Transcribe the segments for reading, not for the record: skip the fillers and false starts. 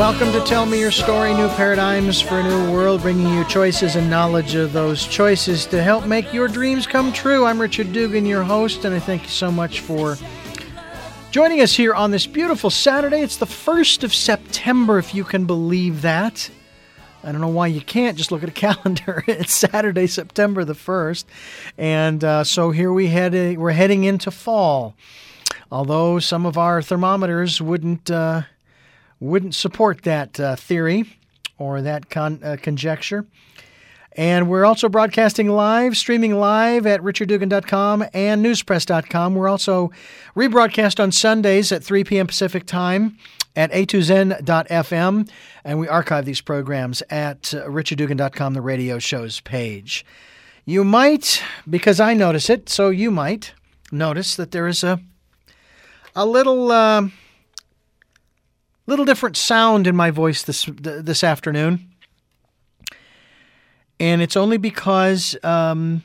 Welcome to Tell Me Your Story, New Paradigms for a New World, bringing you choices and knowledge of those choices to help make your dreams come true. I'm Richard Dugan, your host, and I thank you so much for joining us here on this beautiful Saturday. It's the 1st of September, if you can believe that. I don't know why you can't. Just look at a calendar. It's Saturday, September the 1st. And so here we're heading into fall. Although some of our thermometers wouldn't support that theory or that conjecture. And we're also broadcasting live, streaming live at richarddugan.com and newspress.com. We're also rebroadcast on Sundays at 3 p.m. Pacific time at a2zen.fm, and we archive these programs at richarddugan.com, the radio shows page. You might, because I notice it, so you might notice that there is a little different sound in my voice this afternoon, and it's only because there's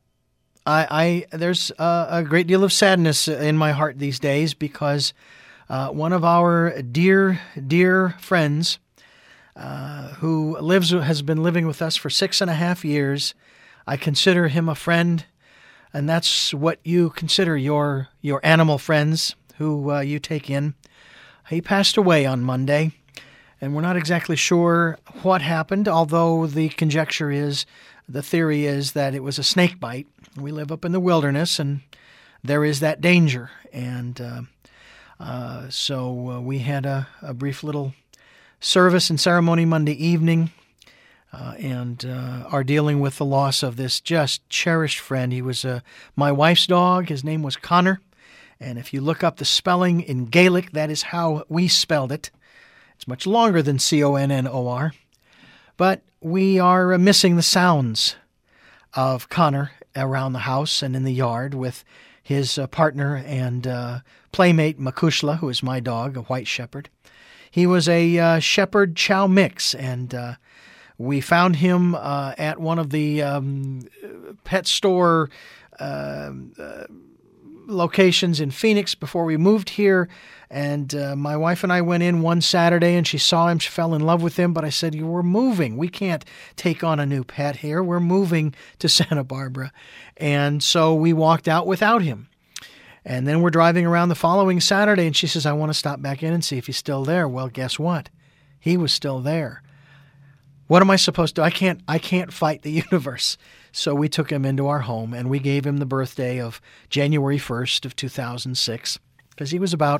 a great deal of sadness in my heart these days because one of our dear friends who has been living with us for 6.5 years. I consider him a friend, and that's what you consider your animal friends who you take in. He passed away on Monday, and we're not exactly sure what happened, although the theory is that it was a snake bite. We live up in the wilderness, and there is that danger. And so we had a brief little service and ceremony Monday evening, and are dealing with the loss of this just cherished friend. He was my wife's dog. His name was Connor. And if you look up the spelling in Gaelic, that is how we spelled it. It's much longer than Connor. But we are missing the sounds of Connor around the house and in the yard with his partner and playmate Makushla, who is my dog, a white shepherd. He was a shepherd chow mix, and we found him at one of the pet store locations in Phoenix before we moved here, and my wife and I went in one Saturday, and she saw him. She fell in love with him, but I said, we're moving. We can't take on a new pet here. We're moving to Santa Barbara. And so we walked out without him. And then we're driving around the following Saturday, and she says, I want to stop back in and see if he's still there. Well, guess what? He was still there. What am I supposed to do? I can't fight the universe. So we took him into our home, and we gave him the birthday of January 1st of 2006, because he was about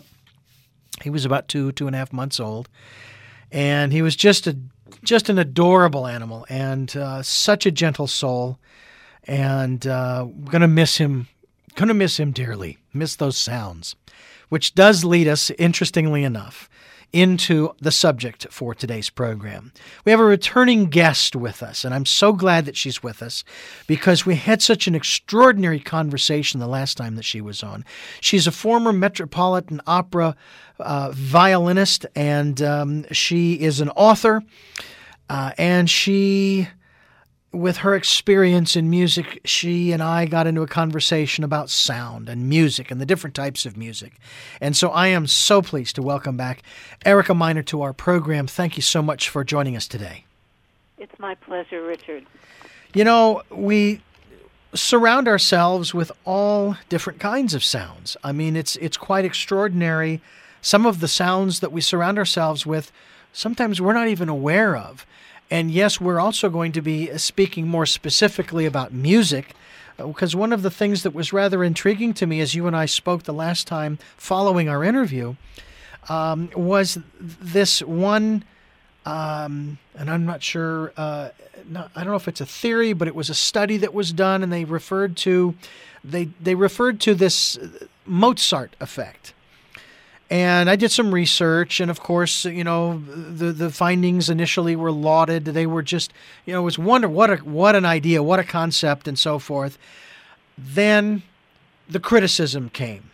2.5 months old, and he was just an adorable animal and such a gentle soul, and gonna miss him dearly. Miss those sounds, which does lead us, interestingly enough, into the subject for today's program. We have a returning guest with us, and I'm so glad that she's with us because we had such an extraordinary conversation the last time that she was on. She's a former Metropolitan Opera violinist, and she is an author, and she, with her experience in music, she and I got into a conversation about sound and music and the different types of music. And so I am so pleased to welcome back Erica Miner to our program. Thank you so much for joining us today. It's my pleasure, Richard. You know, we surround ourselves with all different kinds of sounds. I mean, it's quite extraordinary. Some of the sounds that we surround ourselves with, sometimes we're not even aware of. And yes, we're also going to be speaking more specifically about music, because one of the things that was rather intriguing to me as you and I spoke the last time following our interview was this one, and I'm not sure, I don't know if it's a theory, but it was a study that was done, and they referred to this Mozart effect. And I did some research, and of course, the findings initially were lauded. They were just, it was wonder what an idea, what a concept, and so forth. Then the criticism came,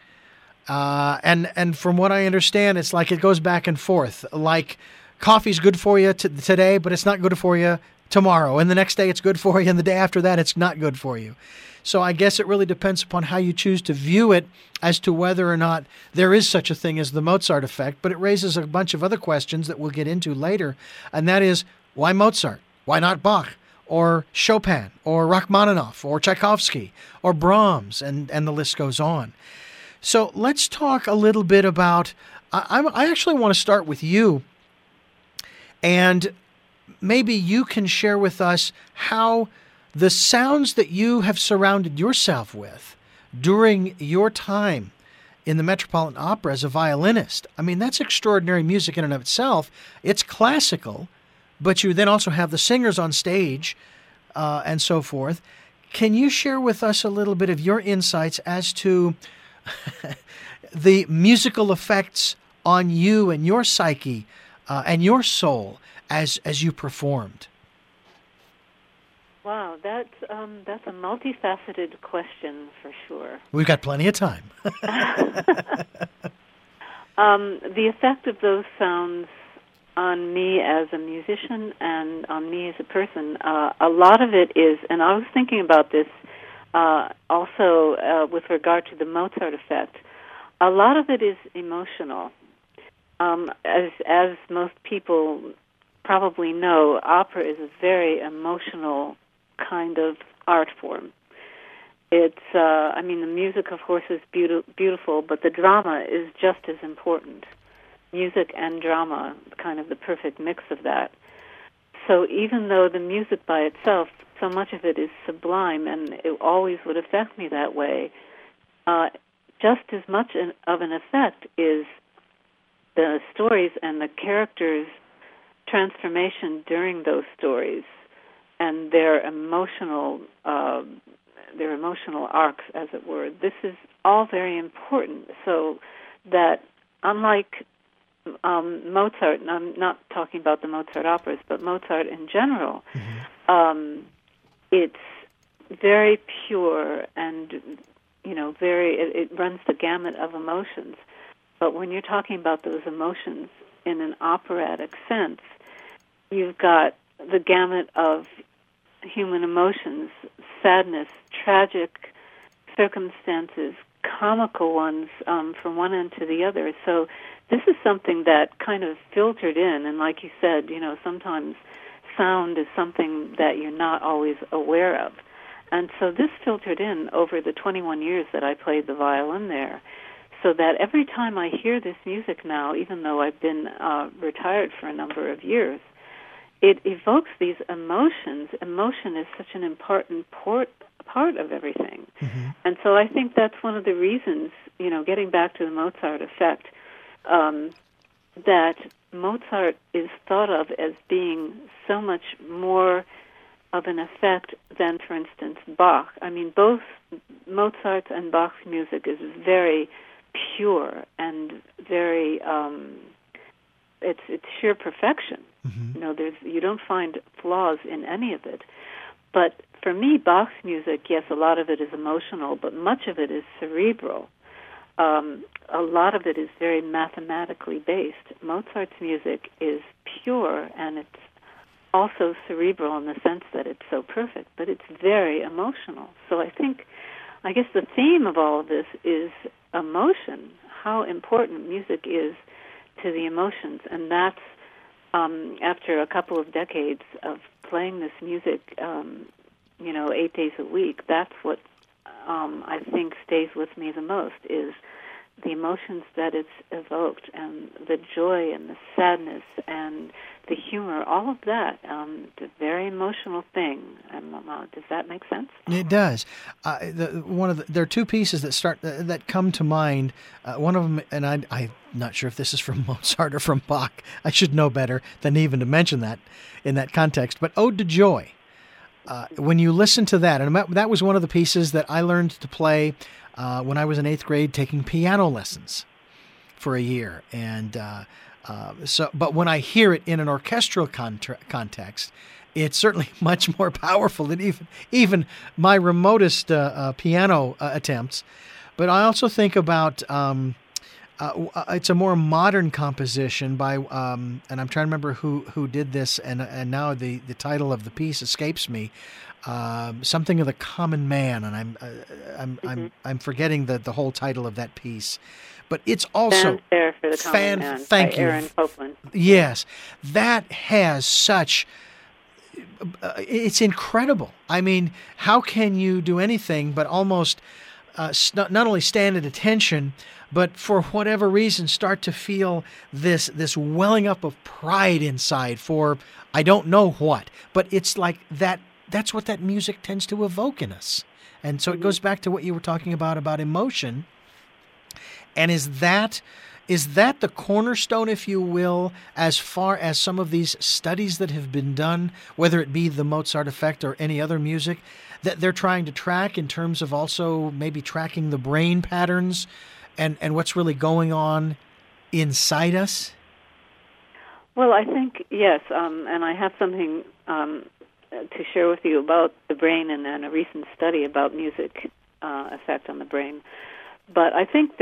and from what I understand, it's like it goes back and forth. Like coffee's good for you today, but it's not good for you tomorrow, and the next day it's good for you, and the day after that it's not good for you. So I guess it really depends upon how you choose to view it as to whether or not there is such a thing as the Mozart effect. But it raises a bunch of other questions that we'll get into later, and that is, why Mozart? Why not Bach? Or Chopin? Or Rachmaninoff? Or Tchaikovsky? Or Brahms? And the list goes on. So let's talk a little bit about, I actually want to start with you, and maybe you can share with us how the sounds that you have surrounded yourself with during your time in the Metropolitan Opera as a violinist. I mean, that's extraordinary music in and of itself. It's classical, but you then also have the singers on stage and so forth. Can you share with us a little bit of your insights as to the musical effects on you and your psyche and your soul as you performed? Wow, that's a multifaceted question for sure. We've got plenty of time. The effect of those sounds on me as a musician and on me as a person, a lot of it is, and I was thinking about this also with regard to the Mozart effect, a lot of it is emotional. As most people probably know, opera is a very emotional kind of art form. It's, the music, of course, is beautiful, but the drama is just as important. Music and drama, kind of the perfect mix of that. So even though the music by itself, so much of it is sublime, and it always would affect me that way, just as much of an effect is the stories and the characters' transformation during those stories and their emotional arcs, as it were. This is all very important, so that unlike Mozart, and I'm not talking about the Mozart operas, but Mozart in general, it's very pure and, it runs the gamut of emotions. But when you're talking about those emotions in an operatic sense, you've got the gamut of human emotions, sadness, tragic circumstances, comical ones from one end to the other. So this is something that kind of filtered in, and like you said, sometimes sound is something that you're not always aware of. And so this filtered in over the 21 years that I played the violin there, so that every time I hear this music now, even though I've been retired for a number of years, it evokes these emotions. Emotion is such an important part of everything. Mm-hmm. And so I think that's one of the reasons, getting back to the Mozart effect, that Mozart is thought of as being so much more of an effect than, for instance, Bach. I mean, both Mozart's and Bach's music is very pure and very, it's sheer perfection. Mm-hmm. You don't find flaws in any of it. But for me, Bach's music, yes, a lot of it is emotional, but much of it is cerebral. A lot of it is very mathematically based. Mozart's music is pure, and it's also cerebral in the sense that it's so perfect, but it's very emotional. So I guess the theme of all of this is emotion, how important music is to the emotions, and that's after a couple of decades of playing this music, 8 days a week, that's what I think stays with me the most, is the emotions that it's evoked, and the joy and the sadness and the humor, all of that. It's a very emotional thing. Does that make sense? It does. There are two pieces that come to mind. One of them, and I'm not sure if this is from Mozart or from Bach. I should know better than even to mention that in that context. But Ode to Joy. When you listen to that, and that was one of the pieces that I learned to play when I was in 8th grade, taking piano lessons for a year, and but when I hear it in an orchestral context, it's certainly much more powerful than even my remotest piano attempts. But I also think about It's a more modern composition by, and I'm trying to remember who did this, and now the title of the piece escapes me. Something of the Common Man, and I'm forgetting the whole title of that piece. But it's also Fanfare for the Common Man thank by you. Aaron Copland. Yes, that has such. It's incredible. I mean, how can you do anything but almost not only stand at attention, but for whatever reason start to feel this welling up of pride inside for I don't know what. But it's like that. That's what that music tends to evoke in us. And so it goes back to what you were talking about emotion. And is that the cornerstone, if you will, as far as some of these studies that have been done, whether it be the Mozart effect or any other music, that they're trying to track in terms of also maybe tracking the brain patterns and what's really going on inside us? Well, I think, yes, and I have something to share with you about the brain and a recent study about music effect on the brain. But I think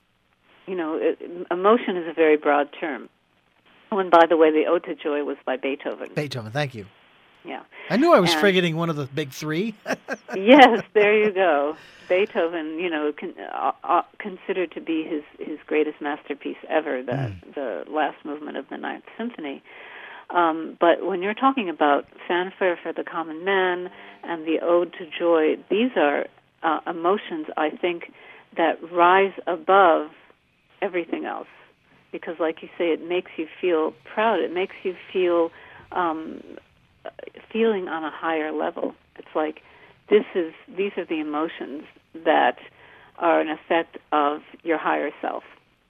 emotion is a very broad term. Oh, and by the way, the Ode to Joy was by Beethoven. Beethoven, thank you. Yeah. I knew I was forgetting one of the big three. Yes, there you go. Beethoven, considered to be his greatest masterpiece ever, the last movement of the Ninth Symphony. But when you're talking about Fanfare for the Common Man and the Ode to Joy, these are emotions, I think, that rise above everything else. Because, like you say, it makes you feel proud. It makes you feel feeling on a higher level. It's like these are the emotions that are an effect of your higher self.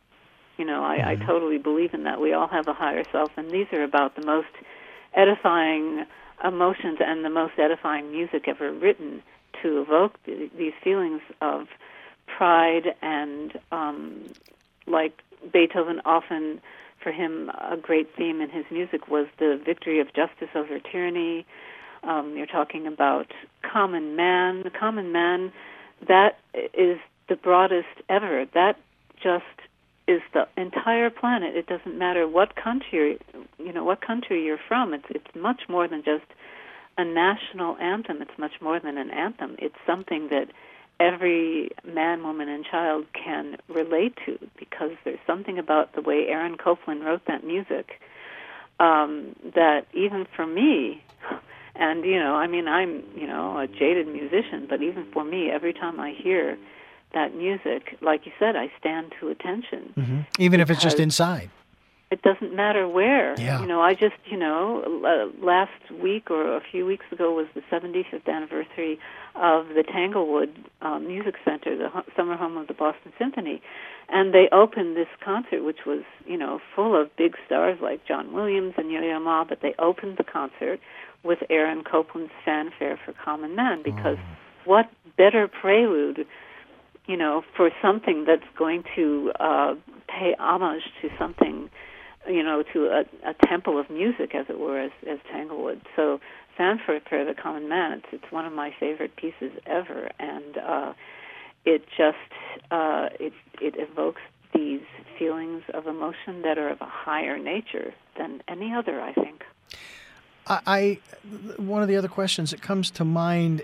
I totally believe in that. We all have a higher self, and these are about the most edifying emotions and the most edifying music ever written to evoke these feelings of pride and, like Beethoven often, for him, a great theme in his music was the victory of justice over tyranny. You're talking about Common Man. The Common Man, that is the broadest ever. That just is the entire planet. It doesn't matter what country you're from. It's much more than just a national anthem. It's much more than an anthem. It's something that every man, woman, and child can relate to, because there's something about the way Aaron Copland wrote that music that even for me, and I'm a jaded musician, but even for me, every time I hear that music, like you said, I stand to attention. Mm-hmm. Even if it's just inside. It doesn't matter where. Yeah. I just, last week or a few weeks ago was the 75th anniversary of the Tanglewood Music Center, the summer home of the Boston Symphony. And they opened this concert, which was, full of big stars like John Williams and Yo-Yo Ma, but they opened the concert with Aaron Copland's Fanfare for Common Man, because what better prelude for something that's going to pay homage to something, to a temple of music, as it were, as Tanglewood. So Fanfare for the Common Man, it's one of my favorite pieces ever, and it just it evokes these feelings of emotion that are of a higher nature than any other, I think. One of the other questions that comes to mind,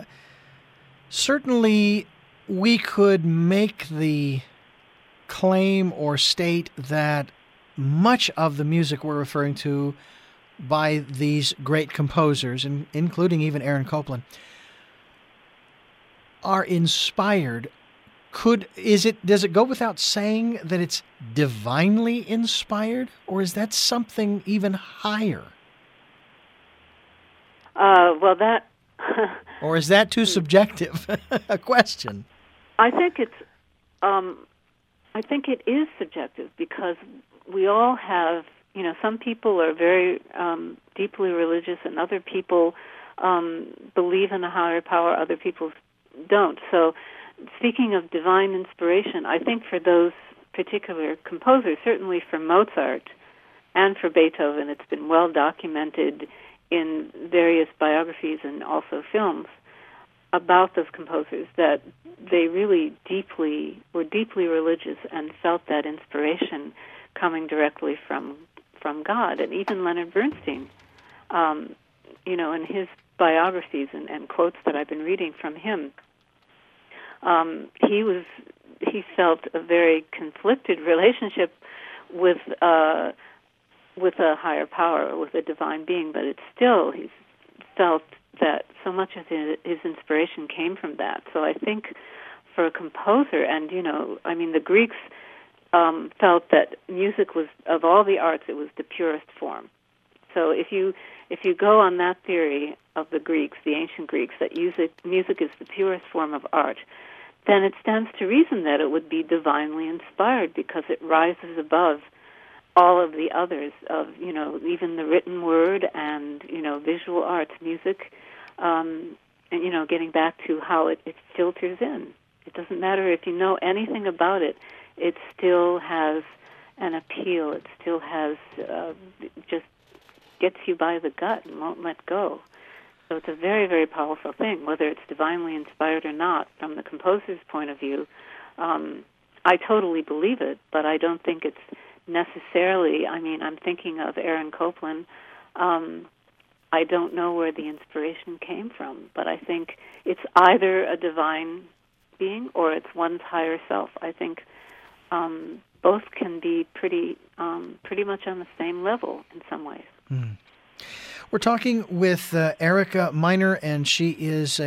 certainly we could make the claim or state that much of the music we're referring to by these great composers, including even Aaron Copland, are inspired. Does it go without saying that it's divinely inspired, or is that something even higher? That... Or is that too subjective a question? I think it is subjective, because we all have, some people are very deeply religious, and other people believe in a higher power, other people don't. So speaking of divine inspiration, I think for those particular composers, certainly for Mozart and for Beethoven, it's been well documented in various biographies and also films, about those composers that they really were deeply religious and felt that inspiration coming directly from God. And even Leonard Bernstein, in his biographies and quotes that I've been reading from him, he felt a very conflicted relationship with a higher power, with a divine being, but it's still, he felt that so much of his inspiration came from that. So I think for a composer, and the Greeks felt that music was, of all the arts, it was the purest form. So if you go on that theory of the Greeks, the ancient Greeks, that music is the purest form of art, then it stands to reason that it would be divinely inspired, because it rises above all of the others of, even the written word and, visual arts, music, and, getting back to how it filters in. It doesn't matter if you know anything about it, it still has an appeal. It still has, just gets you by the gut and won't let go. So it's a very, very powerful thing, whether it's divinely inspired or not. From the composer's point of view, I totally believe it, but I don't think it's necessarily, I'm thinking of Aaron Copland. I don't know where the inspiration came from, but I think it's either a divine being or it's one's higher self. I think both can be pretty much on the same level in some ways. Mm. We're talking with Erika Miner, and she is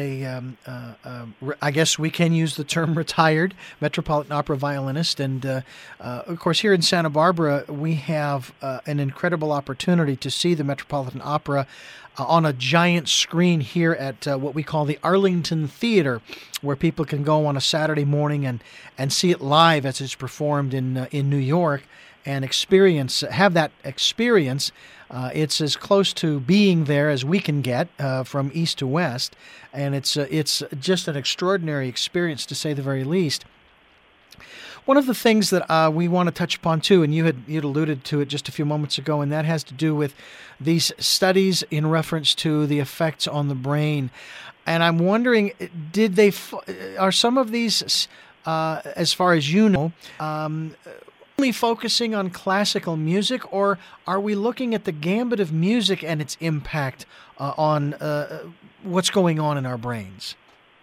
I guess we can use the term retired Metropolitan Opera violinist. And, of course, here in Santa Barbara, we have an incredible opportunity to see the Metropolitan Opera on a giant screen here at what we call the Arlington Theater, where people can go on a Saturday morning and see it live as it's performed in New York and have that experience. It's as close to being there as we can get from east to west, and it's just an extraordinary experience, to say the very least. One of the things that we want to touch upon too, and you'd alluded to it just a few moments ago, and that has to do with these studies in reference to the effects on the brain. And I'm wondering, are some of these, as far as you know, only focusing on classical music, or are we looking at the gambit of music and its impact on what's going on in our brains?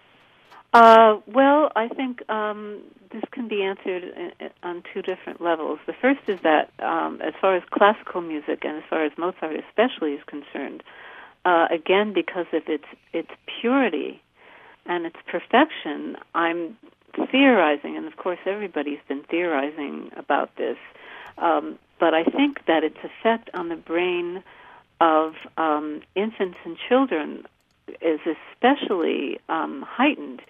Well, I think this can be answered on two different levels. The first is that as far as classical music and as far as Mozart especially is concerned, again, because of its purity and its perfection, I'm theorizing, and of course everybody's been theorizing about this, but I think that its effect on the brain of infants and children is especially heightened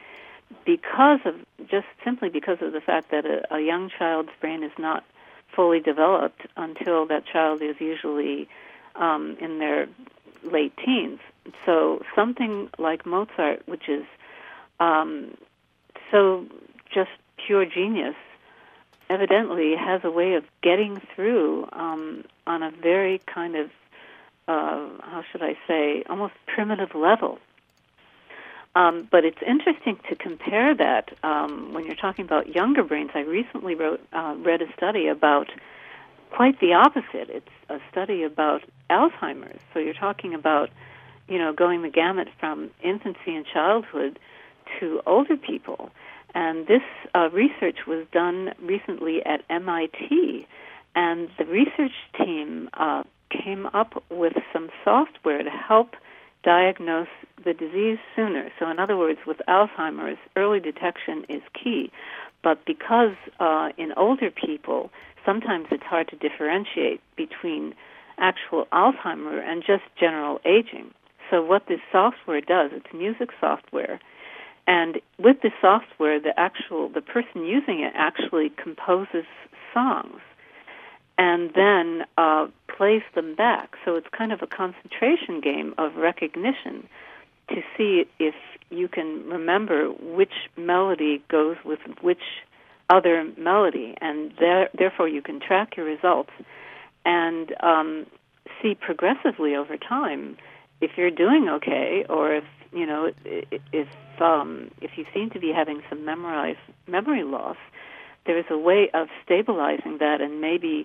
simply because of the fact that a young child's brain is not fully developed until that child is usually in their late teens. So something like Mozart, which is so just pure genius, evidently has a way of getting through on a very kind of, how should I say, almost primitive level. But it's interesting to compare that when you're talking about younger brains. I recently read a study about quite the opposite. It's a study about Alzheimer's. So you're talking about, going the gamut from infancy and childhood to older people. And this research was done recently at MIT, and the research team came up with some software to help diagnose the disease sooner. So in other words, with Alzheimer's, early detection is key. But because in older people, sometimes it's hard to differentiate between actual Alzheimer and just general aging. So what this software does, it's music software, and with the software, the person using it actually composes songs and then plays them back. So it's kind of a concentration game of recognition to see if you can remember which melody goes with which other melody, and therefore you can track your results and see progressively over time if you're doing okay, or if if you seem to be having some memory loss, there is a way of stabilizing that and maybe,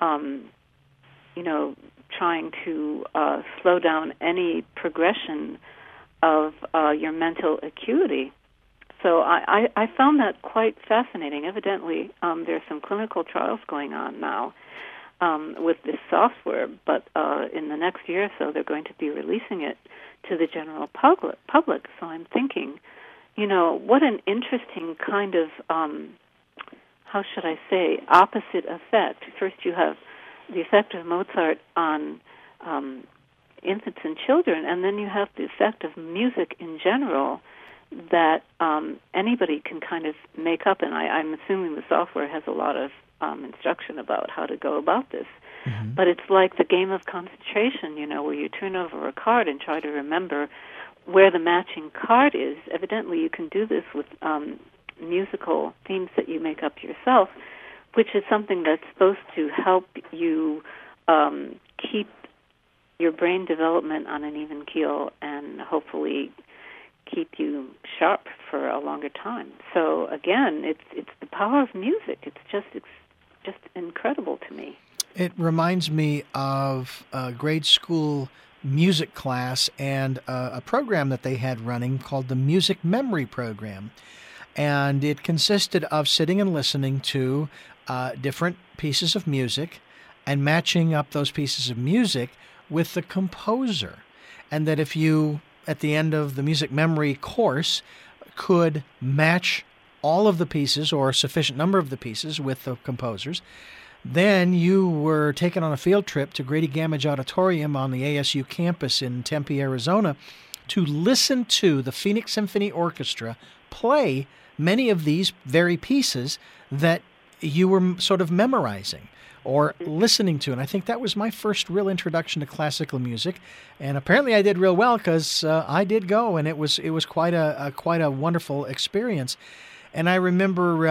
trying to slow down any progression of your mental acuity. So I found that quite fascinating. Evidently, there are some clinical trials going on now with this software, but in the next year or so, they're going to be releasing it to the general public. So I'm thinking, what an interesting kind of, how should I say, opposite effect. First, you have the effect of Mozart on infants and children, and then you have the effect of music in general that anybody can kind of make up. And I'm assuming the software has a lot of instruction about how to go about this. Mm-hmm. But it's like the game of concentration, where you turn over a card and try to remember where the matching card is. Evidently, you can do this with musical themes that you make up yourself, which is something that's supposed to help you keep your brain development on an even keel and hopefully keep you sharp for a longer time. So again, it's the power of music. It's just incredible to me. It reminds me of a grade school music class and a program that they had running called the Music Memory Program. And it consisted of sitting and listening to different pieces of music and matching up those pieces of music with the composer. And that if you, at the end of the music memory course, could match all of the pieces or a sufficient number of the pieces with the composers, then you were taken on a field trip to Grady Gamage Auditorium on the ASU campus in Tempe, Arizona, to listen to the Phoenix Symphony Orchestra play many of these very pieces that you were sort of memorizing or listening to. And I think that was my first real introduction to classical music. And apparently I did real well because I did go, and it was quite a wonderful experience. And I remember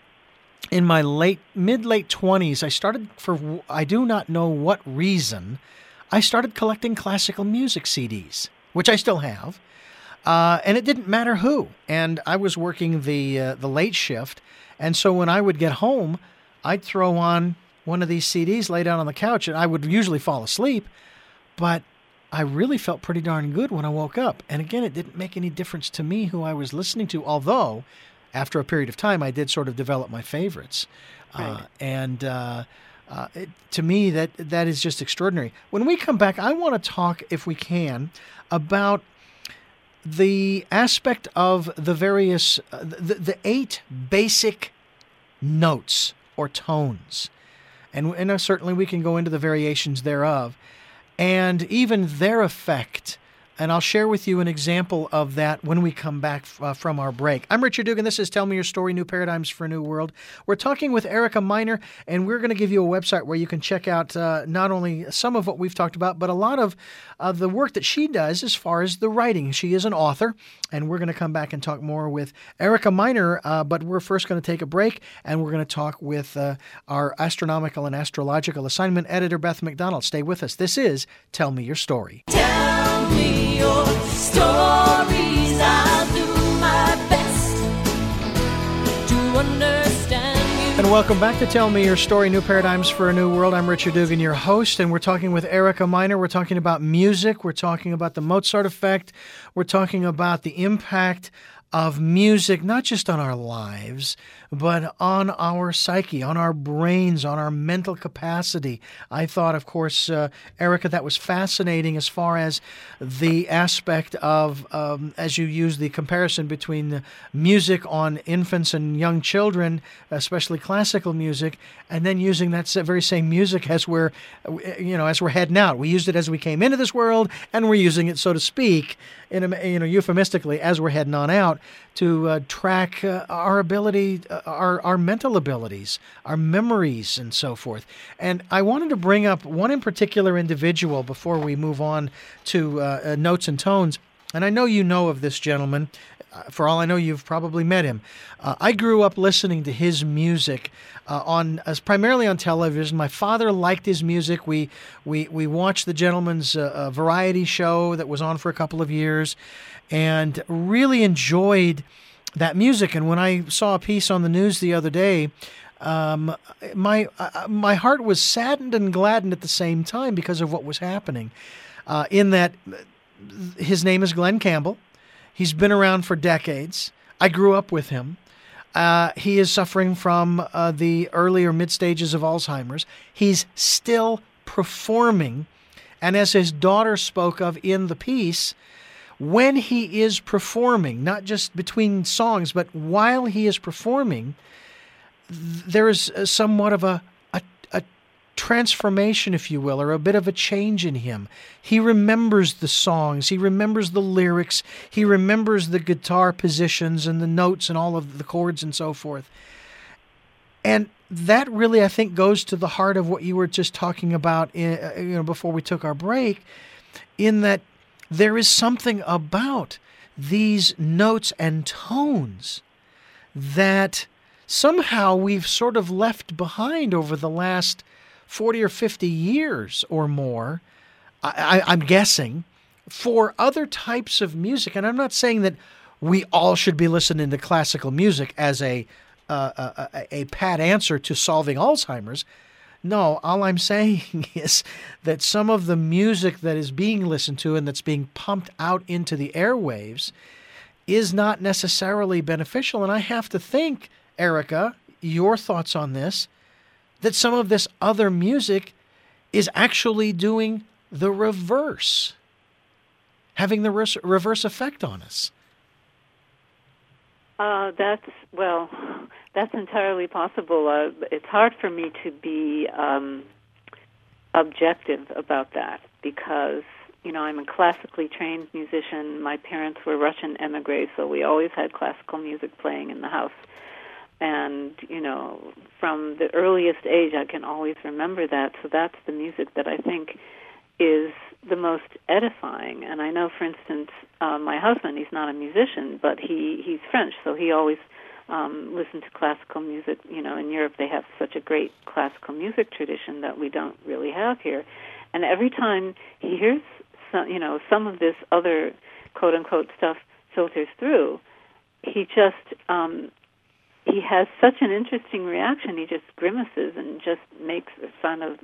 in my mid-late 20s, I started, for I do not know what reason, I started collecting classical music CDs, which I still have. And it didn't matter who. And I was working the late shift. And so when I would get home, I'd throw on one of these CDs, lay down on the couch, and I would usually fall asleep. But I really felt pretty darn good when I woke up. And again, it didn't make any difference to me who I was listening to, although after a period of time, I did sort of develop my favorites. Right. To me, that is just extraordinary. When we come back, I want to talk, if we can, about the aspect of the various, the 8 basic notes or tones. And certainly we can go into the variations thereof, and even their effect. And I'll share with you an example of that when we come back from our break. I'm Richard Dugan. This is Tell Me Your Story, New Paradigms for a New World. We're talking with Erica Miner, and we're going to give you a website where you can check out not only some of what we've talked about, but a lot of the work that she does as far as the writing. She is an author, and we're going to come back and talk more with Erica Miner, but we're first going to take a break, and we're going to talk with our astronomical and astrological assignment editor, Beth McDonald. Stay with us. This is Tell Me Your Story. Tell me your stories, I'll do my best to understand you. And welcome back to Tell Me Your Story, New Paradigms for a New World. I'm Richard Dugan, your host, and we're talking with Erica Miner. We're talking about music. We're talking about the Mozart effect. We're talking about the impact of music, not just on our lives, but on our psyche, on our brains, on our mental capacity. I thought, of course, Erica, that was fascinating as far as the aspect of, as you use the comparison between the music on infants and young children, especially classical music, and then using that very same music as we're heading out. We used it as we came into this world, and we're using it, so to speak, euphemistically, as we're heading on out to track our ability, our mental abilities, our memories, and so forth. And I wanted to bring up one in particular individual before we move on to notes and tones. And I know you know of this gentleman. For all I know, you've probably met him. I grew up listening to his music primarily on television. My father liked his music. We watched the gentleman's variety show that was on for a couple of years, and really enjoyed that music. And when I saw a piece on the news the other day, my heart was saddened and gladdened at the same time because of what was happening. In that, his name is Glenn Campbell. He's been around for decades. I grew up with him. He is suffering from the early or mid stages of Alzheimer's. He's still performing. And as his daughter spoke of in the piece, when he is performing, not just between songs, but while he is performing, there is somewhat of a transformation, if you will, or a bit of a change in him. He remembers the songs. He remembers the lyrics. He remembers the guitar positions and the notes and all of the chords and so forth. And that really, I think, goes to the heart of what you were just talking about before we took our break, in that there is something about these notes and tones that somehow we've sort of left behind over the last 40 or 50 years or more, I'm guessing, for other types of music. And I'm not saying that we all should be listening to classical music as a pat answer to solving Alzheimer's. No, all I'm saying is that some of the music that is being listened to and that's being pumped out into the airwaves is not necessarily beneficial. And I have to think, Erica, your thoughts on this, that some of this other music is actually doing the reverse, having the reverse effect on us. That's entirely possible. It's hard for me to be objective about that because, I'm a classically trained musician. My parents were Russian emigres, so we always had classical music playing in the house. And, from the earliest age, I can always remember that. So that's the music that I think is the most edifying. And I know, for instance, my husband, he's not a musician, but he's French, so he always listened to classical music. In Europe they have such a great classical music tradition that we don't really have here. And every time he hears some of this other quote-unquote stuff filters through, he just... he has such an interesting reaction. He just grimaces and just makes a sound of,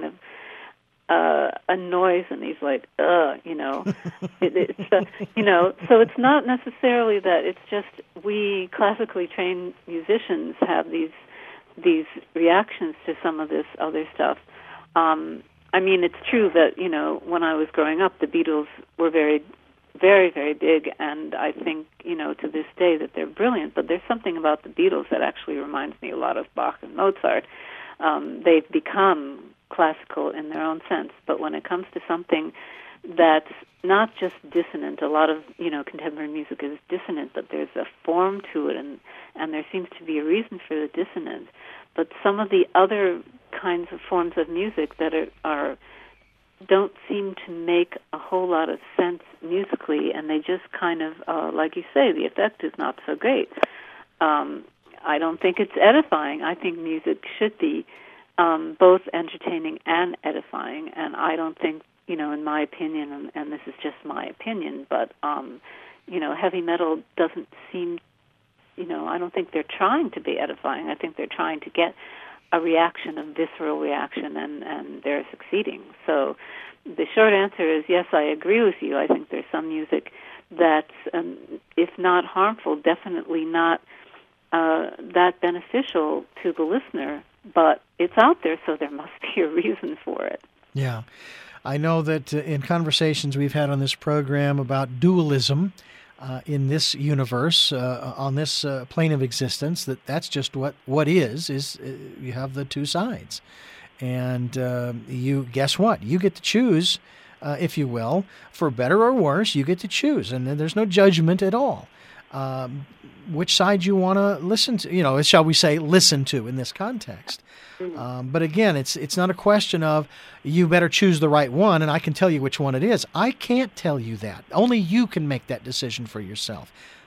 a noise, and he's like, so it's not necessarily that. It's just we classically trained musicians have these reactions to some of this other stuff. It's true that, when I was growing up, the Beatles were very, very, very big, and I think, to this day that they're brilliant, but there's something about the Beatles that actually reminds me a lot of Bach and Mozart. They've become classical in their own sense, but when it comes to something that's not just dissonant, a lot of, contemporary music is dissonant, but there's a form to it, and there seems to be a reason for the dissonance. But some of the other kinds of forms of music that are don't seem to make a whole lot of sense musically, and they just kind of, like you say, the effect is not so great. I don't think it's edifying. I think music should be both entertaining and edifying, and I don't think, in my opinion, and this is just my opinion, but, heavy metal doesn't seem, I don't think they're trying to be edifying. I think they're trying to get a reaction, a visceral reaction, and they're succeeding. So the short answer is yes, I agree with you. I think there's some music that's, if not harmful, definitely not that beneficial to the listener, but it's out there, so there must be a reason for it. Yeah. I know that in conversations we've had on this program about dualism, in this universe, on this plane of existence, that's just what is you have the two sides. And you guess what? You get to choose, if you will, for better or worse, you get to choose. And there's no judgment at all. Which side you want to listen to, shall we say, listen to in this context. But again, it's not a question of you better choose the right one, and I can tell you which one it is. I can't tell you that. Only you can make that decision for yourself.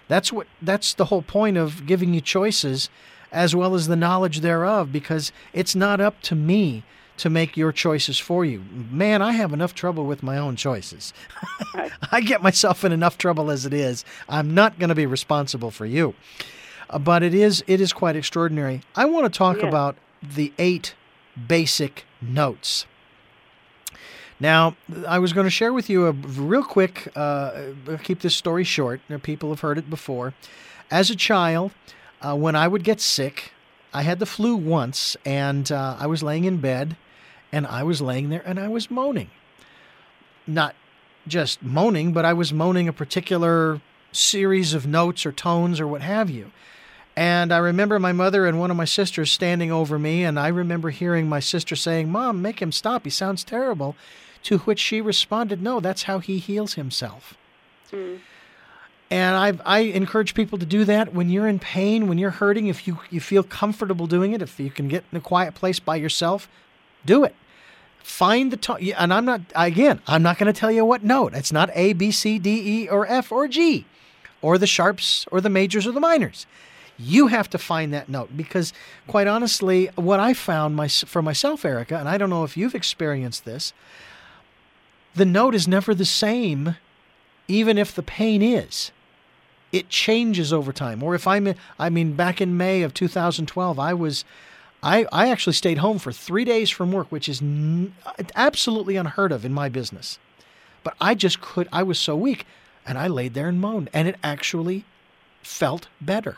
That's the whole point of giving you choices as well as the knowledge thereof, because it's not up to me to make your choices for you. Man, I have enough trouble with my own choices. Right. I get myself in enough trouble as it is. I'm not going to be responsible for you. But it is quite extraordinary. I want to talk about the 8 basic notes. Now, I was going to share with you a real quick, keep this story short. People have heard it before. As a child, when I would get sick, I had the flu once, and I was laying in bed, and I was laying there, and I was moaning. Not just moaning, but I was moaning a particular series of notes or tones or what have you. And I remember my mother and one of my sisters standing over me, and I remember hearing my sister saying, "Mom, make him stop. He sounds terrible." To which she responded, "No, that's how he heals himself." Mm. And I encourage people to do that when you're in pain, when you're hurting. If you feel comfortable doing it, if you can get in a quiet place by yourself, do it. Find the tone. And I'm not going to tell you what note. It's not A, B, C, D, E, or F, or G, or the sharps, or the majors, or the minors. You have to find that note, because quite honestly, what I found for myself, Erica, and I don't know if you've experienced this, the note is never the same, even if the pain is. It changes over time. Or if back in May of 2012, I actually stayed home for 3 days from work, which is absolutely unheard of in my business. But I was so weak, and I laid there and moaned, and it actually felt better.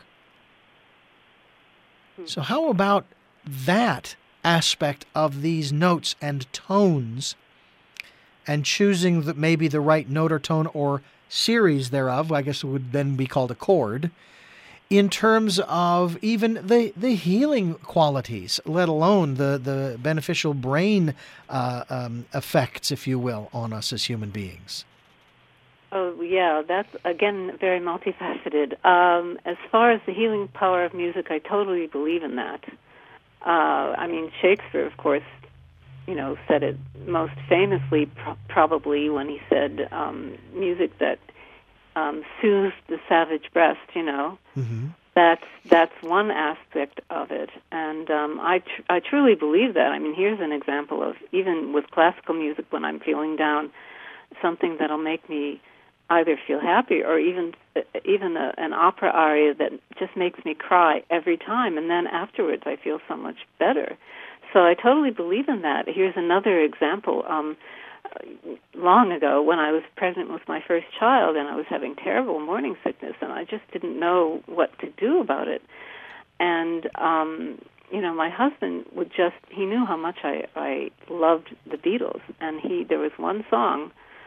So how about that aspect of these notes and tones, and choosing maybe the right note or tone or series thereof, I guess it would then be called a chord, in terms of even the healing qualities, let alone the beneficial brain effects, if you will, on us as human beings? Oh, yeah, that's, again, very multifaceted. As far as the healing power of music, I totally believe in that. Shakespeare, of course, said it most famously probably when he said music that soothes the savage breast, Mm-hmm. That's one aspect of it. And I truly believe that. Here's an example of, even with classical music, when I'm feeling down, something that'll make me either feel happy or even an opera aria that just makes me cry every time, and then afterwards I feel so much better. So I totally believe in that. Here's another example. Long ago, when I was pregnant with my first child, and I was having terrible morning sickness, and I just didn't know what to do about it. And my husband he knew how much I loved the Beatles, and there was one song,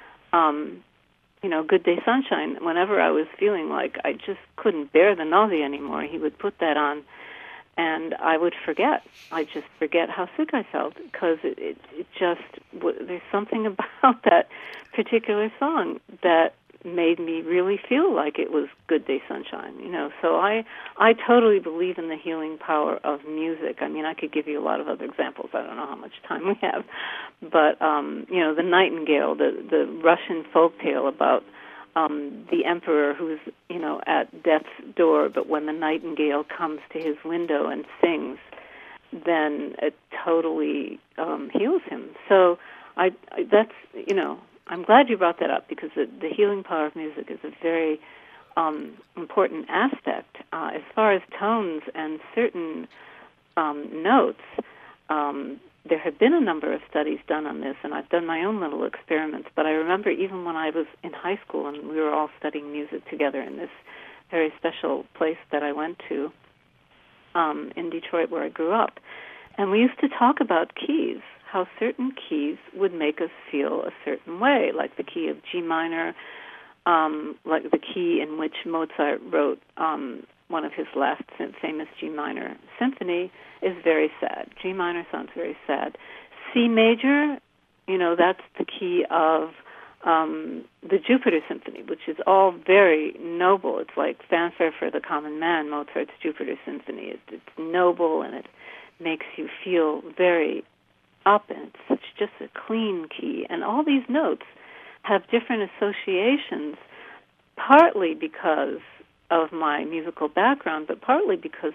Good Day Sunshine. Whenever I was feeling like I just couldn't bear the nausea anymore, he would put that on, and I would forget. I'd just forget how sick I felt, because there's something about that particular song that made me really feel like it was Good Day Sunshine, So I totally believe in the healing power of music. I could give you a lot of other examples. I don't know how much time we have. But, the Nightingale, the Russian folktale about the emperor who's, at death's door, but when the nightingale comes to his window and sings, then it totally heals him. So that's, I'm glad you brought that up, because the healing power of music is a very important aspect. As far as tones and certain notes, there have been a number of studies done on this, and I've done my own little experiments, but I remember even when I was in high school and we were all studying music together in this very special place that I went to in Detroit, where I grew up, and we used to talk about keys, how certain keys would make us feel a certain way, like the key of G minor, like the key in which Mozart wrote one of his last famous G minor symphony is very sad. G minor sounds very sad. C major, that's the key of the Jupiter Symphony, which is all very noble. It's like Fanfare for the Common Man, Mozart's Jupiter Symphony. It's noble, and it makes you feel very up, and it's just a clean key. And all these notes have different associations, partly because of my musical background, but partly because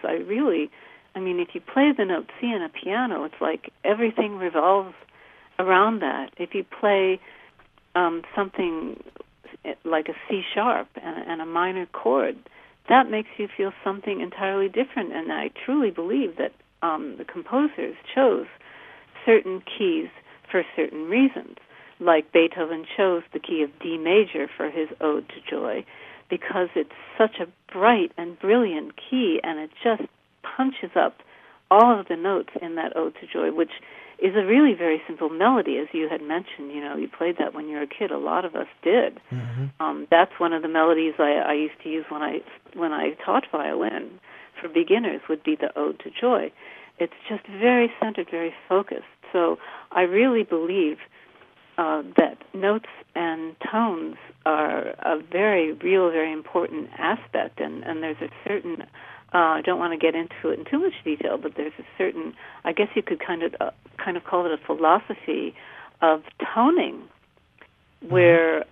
if you play the note C on a piano, it's like everything revolves around that. If you play something like a C sharp and a minor chord, that makes you feel something entirely different. And I truly believe that the composers chose certain keys for certain reasons. Like Beethoven chose the key of D major for his Ode to Joy because it's such a bright and brilliant key, and it just punches up all of the notes in that Ode to Joy, which is a really very simple melody, as you had mentioned. You played that when you were a kid. A lot of us did. Mm-hmm. That's one of the melodies I used to use when I taught violin for beginners, would be the Ode to Joy. It's just very centered, very focused. So I really believe that notes and tones are a very real, very important aspect, and there's a certain, I don't want to get into it in too much detail, but there's a certain, I guess you could kind of call it a philosophy of toning, where,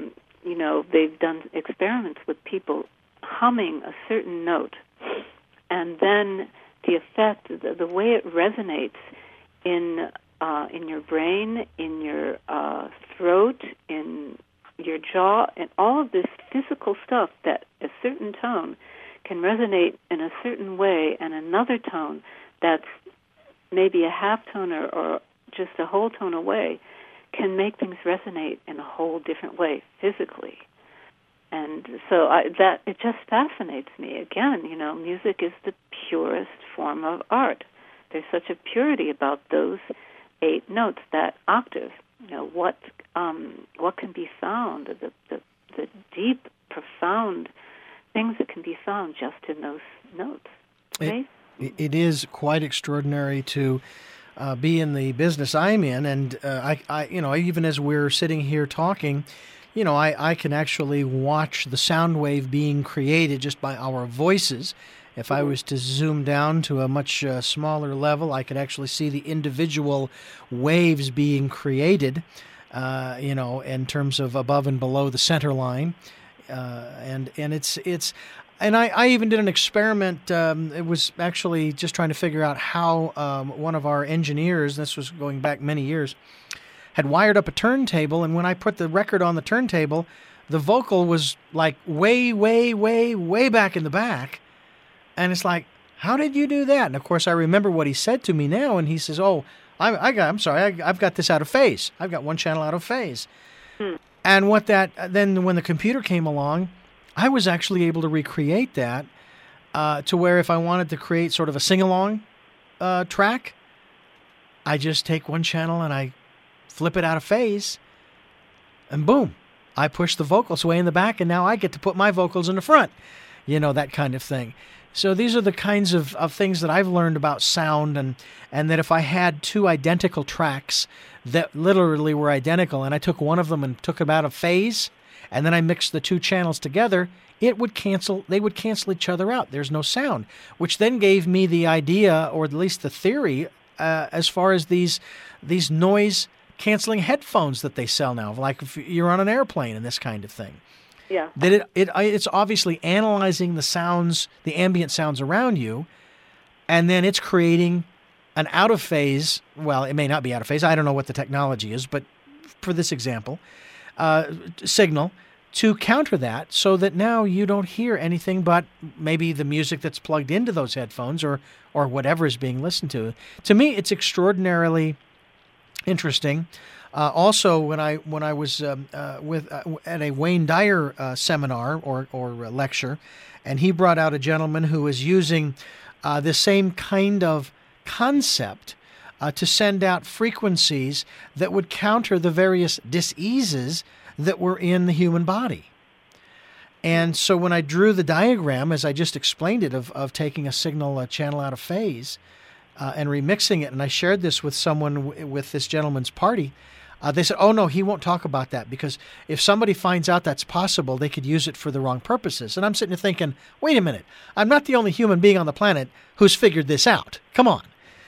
they've done experiments with people humming a certain note, and then the effect, the way it resonates in your brain, in your throat, in your jaw, and all of this physical stuff, that a certain tone can resonate in a certain way, and another tone that's maybe a half tone or just a whole tone away can make things resonate in a whole different way physically. And so it just fascinates me. Again, music is the purest form of art. There's such a purity about those 8 notes, that octave. What can be found, the deep, profound things that can be found just in those notes. Okay? It is quite extraordinary to be in the business I'm in, and I even as we're sitting here talking, I can actually watch the sound wave being created just by our voices. If I was to zoom down to a much smaller level, I could actually see the individual waves being created, in terms of above and below the center line. And I even did an experiment. It was actually just trying to figure out how one of our engineers, this was going back many years, had wired up a turntable, and when I put the record on the turntable, the vocal was like way, way, way, way back in the back. And it's like, how did you do that? And of course, I remember what he said to me now, and he says, "Oh, I'm sorry, I've got this out of phase. I've got one channel out of phase." And then when the computer came along, I was actually able to recreate that to where if I wanted to create sort of a sing-along track, I just take one channel and I flip it out of phase, and boom, I push the vocals way in the back, and now I get to put my vocals in the front. That kind of thing. So these are the kinds of things that I've learned about sound, and that if I had 2 identical tracks that literally were identical, and I took one of them and took them out of phase, and then I mixed the 2 channels together, they would cancel each other out. There's no sound, which then gave me the idea, or at least the theory, as far as these noise canceling headphones that they sell now, like if you're on an airplane and this kind of thing. Yeah. That it's obviously analyzing the sounds, the ambient sounds around you, and then it's creating an out of phase. Well, it may not be out of phase. I don't know what the technology is, but for this example, signal to counter that, so that now you don't hear anything but maybe the music that's plugged into those headphones or whatever is being listened to. To me, it's extraordinarily interesting. Also, when I was at a Wayne Dyer seminar or lecture, and he brought out a gentleman who was using the same kind of concept to send out frequencies that would counter the various diseases that were in the human body. And so when I drew the diagram, as I just explained it, of taking a signal channel out of phase and remixing it, and I shared this with someone with this gentleman's party, they said, "Oh, no, he won't talk about that, because if somebody finds out that's possible, they could use it for the wrong purposes." And I'm sitting there thinking, wait a minute, I'm not the only human being on the planet who's figured this out. Come on.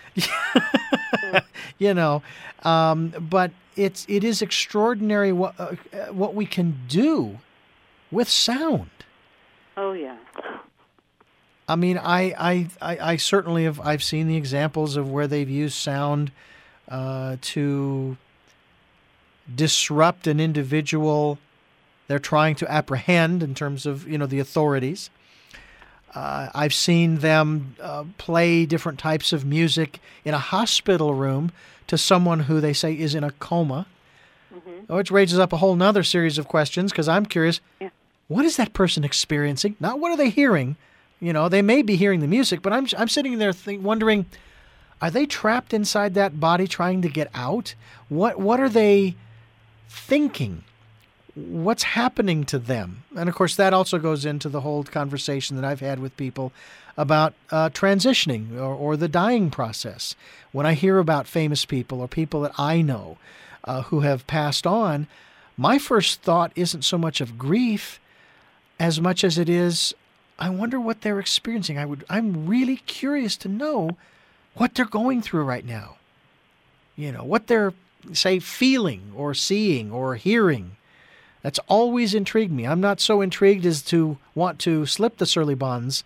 But it is extraordinary what we can do with sound. Oh, yeah. I mean, I certainly have. I've seen the examples of where they've used sound to disrupt an individual they're trying to apprehend in terms of, the authorities. I've seen them play different types of music in a hospital room to someone who they say is in a coma, which raises up a whole nother series of questions, because I'm curious, what is that person experiencing? Not what are they hearing? They may be hearing the music, but I'm sitting there wondering, are they trapped inside that body trying to get out? What are they thinking? What's happening to them? And of course, that also goes into the whole conversation that I've had with people about transitioning or the dying process. When I hear about famous people or people that I know who have passed on, my first thought isn't so much of grief as much as it is, I wonder what they're experiencing. I'm really curious to know what they're going through right now. What they're, say, feeling or seeing or hearing. That's always intrigued me. I'm not so intrigued as to want to slip the surly bonds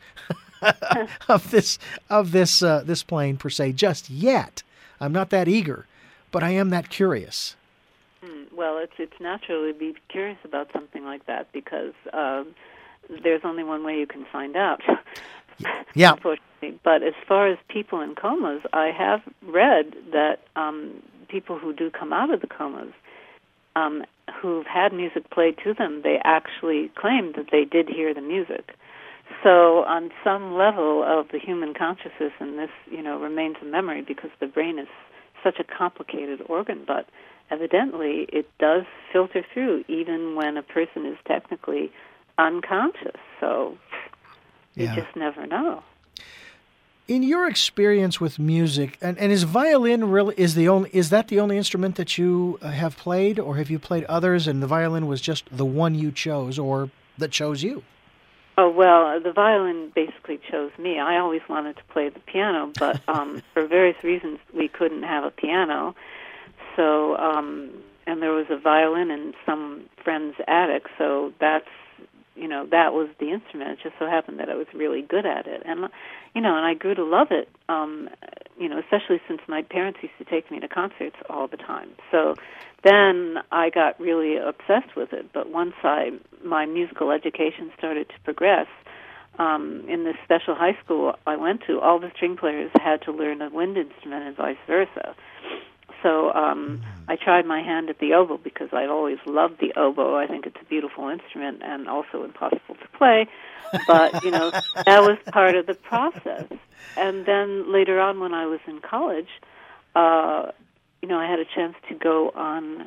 of this plane per se just yet. I'm not that eager, but I am that curious. Well, it's natural to be curious about something like that because there's only one way you can find out. Yeah. Unfortunately. But as far as people in comas, I have read that people who do come out of the comas, who've had music played to them, they actually claim that they did hear the music. So on some level of the human consciousness, and this, remains a memory because the brain is such a complicated organ, but evidently it does filter through even when a person is technically unconscious. So you just never know. In your experience with music, and is violin really is that the only instrument that you have played, or have you played others and the violin was just the one you chose or that chose you? Oh, well, the violin basically chose me. I always wanted to play the piano, but for various reasons we couldn't have a piano. So, and there was a violin in some friend's attic, so that was the instrument. It just so happened that I was really good at it. And, and I grew to love it, especially since my parents used to take me to concerts all the time. So then I got really obsessed with it. But once my musical education started to progress, in this special high school I went to, all the string players had to learn a wind instrument and vice versa. So I tried my hand at the oboe because I've always loved the oboe. I think it's a beautiful instrument and also impossible to play. But, that was part of the process. And then later on when I was in college, I had a chance to go on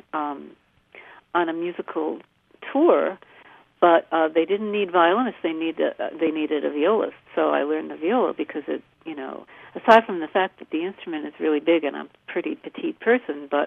a musical tour, but they didn't need violinists. They needed a violist. So I learned the viola because it, aside from the fact that the instrument is really big and I'm a pretty petite person, but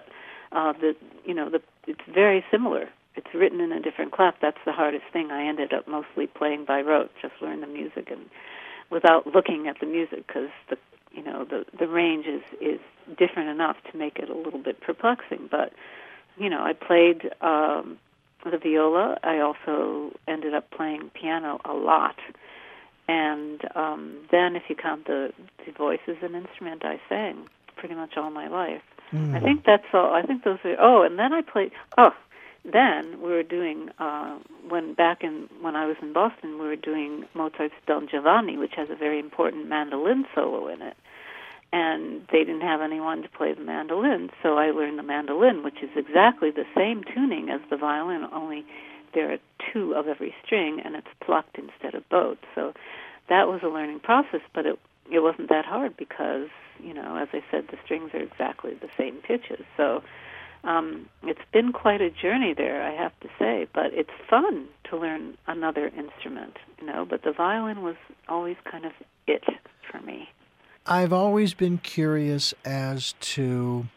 it's very similar. It's written in a different clef. That's the hardest thing. I ended up mostly playing by rote, just learn the music and without looking at the music because the range is different enough to make it a little bit perplexing. But I played the viola. I also ended up playing piano a lot. And then if you count the voice as an instrument, I sang pretty much all my life. I think that's all. I think those are, and then I played, then we were doing, when I was in Boston, we were doing Mozart's Don Giovanni, which has a very important mandolin solo in it. And they didn't have anyone to play the mandolin, so I learned the mandolin, which is exactly the same tuning as the violin, only there are two of every string, and it's plucked instead of bowed. So that was a learning process, but it wasn't that hard because, as I said, the strings are exactly the same pitches. So it's been quite a journey there, I have to say, but it's fun to learn another instrument, but the violin was always kind of it for me. I've always been curious as to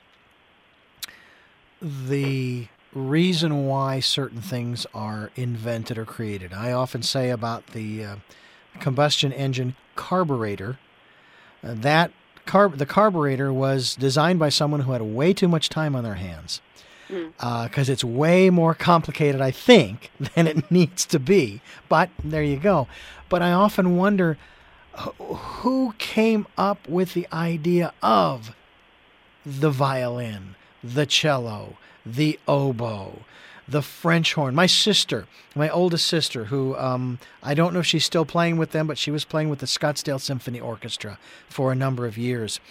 the reason why certain things are invented or created. I often say about the combustion engine carburetor, the carburetor was designed by someone who had way too much time on their hands. because it's way more complicated, I think, than it needs to be. But there you go. But I often wonder who came up with the idea of the violin, the cello, the oboe, the French horn. My sister, my oldest sister, who I don't know if she's still playing with them, but she was playing with the Scottsdale Symphony Orchestra for a number of years.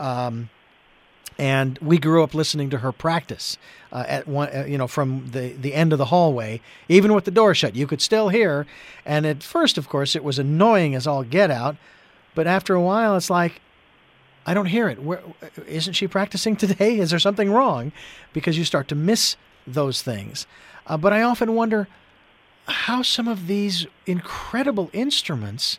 And we grew up listening to her practice at one, from the end of the hallway, even with the door shut. You could still hear. And at first, of course, it was annoying as all get out. But after a while, it's like, I don't hear it. Isn't she practicing today? Is there something wrong? Because you start to miss those things. But I often wonder how some of these incredible instruments,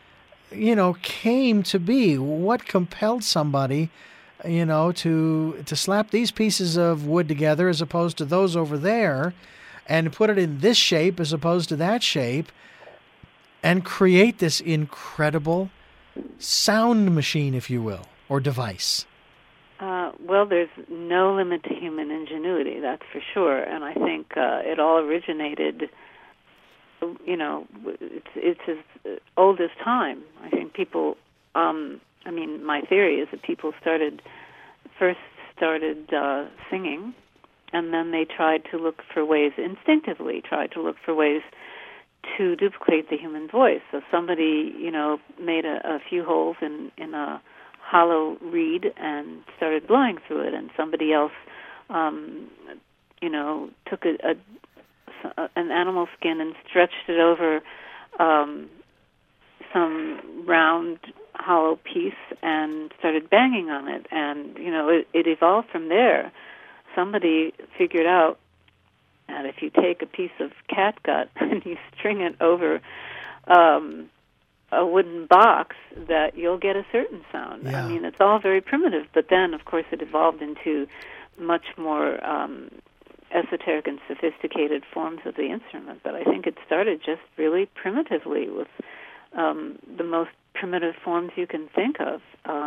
came to be. What compelled somebody to slap these pieces of wood together as opposed to those over there and put it in this shape as opposed to that shape and create this incredible sound machine, if you will, or device? Well, there's no limit to human ingenuity, that's for sure. And I think it all originated, it's as old as time. I think people... my theory is that people first started singing, and then they tried to look for ways, instinctively tried to look for ways to duplicate the human voice. So somebody, made a few holes in a hollow reed and started blowing through it, and somebody else, took an animal skin and stretched it over some round hollow piece and started banging on it, and it evolved from there. Somebody figured out that if you take a piece of catgut and you string it over a wooden box, that you'll get a certain sound. Yeah. It's all very primitive, but then, of course, it evolved into much more esoteric and sophisticated forms of the instrument. But I think it started just really primitively with the most primitive forms you can think of.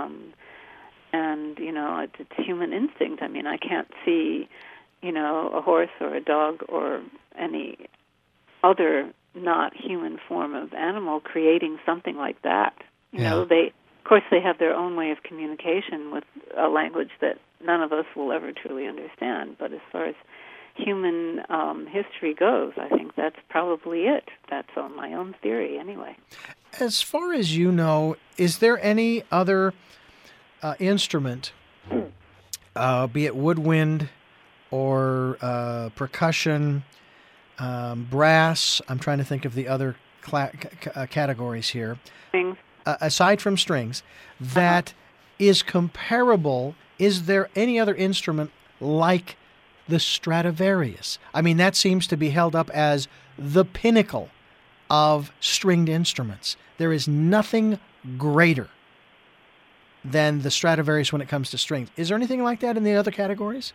It's human instinct. I can't see, a horse or a dog or any other not human form of animal creating something like that. They have their own way of communication with a language that none of us will ever truly understand. But as far as human history goes, I think that's probably it. That's on my own theory anyway. As far as you know, is there any other instrument, be it woodwind or percussion, brass, I'm trying to think of the other categories here, Strings. Aside from strings, that is comparable? Is there any other instrument like the Stradivarius? That seems to be held up as the pinnacle of stringed instruments. There is nothing greater than the Stradivarius when it comes to strings. Is there anything like that in the other categories?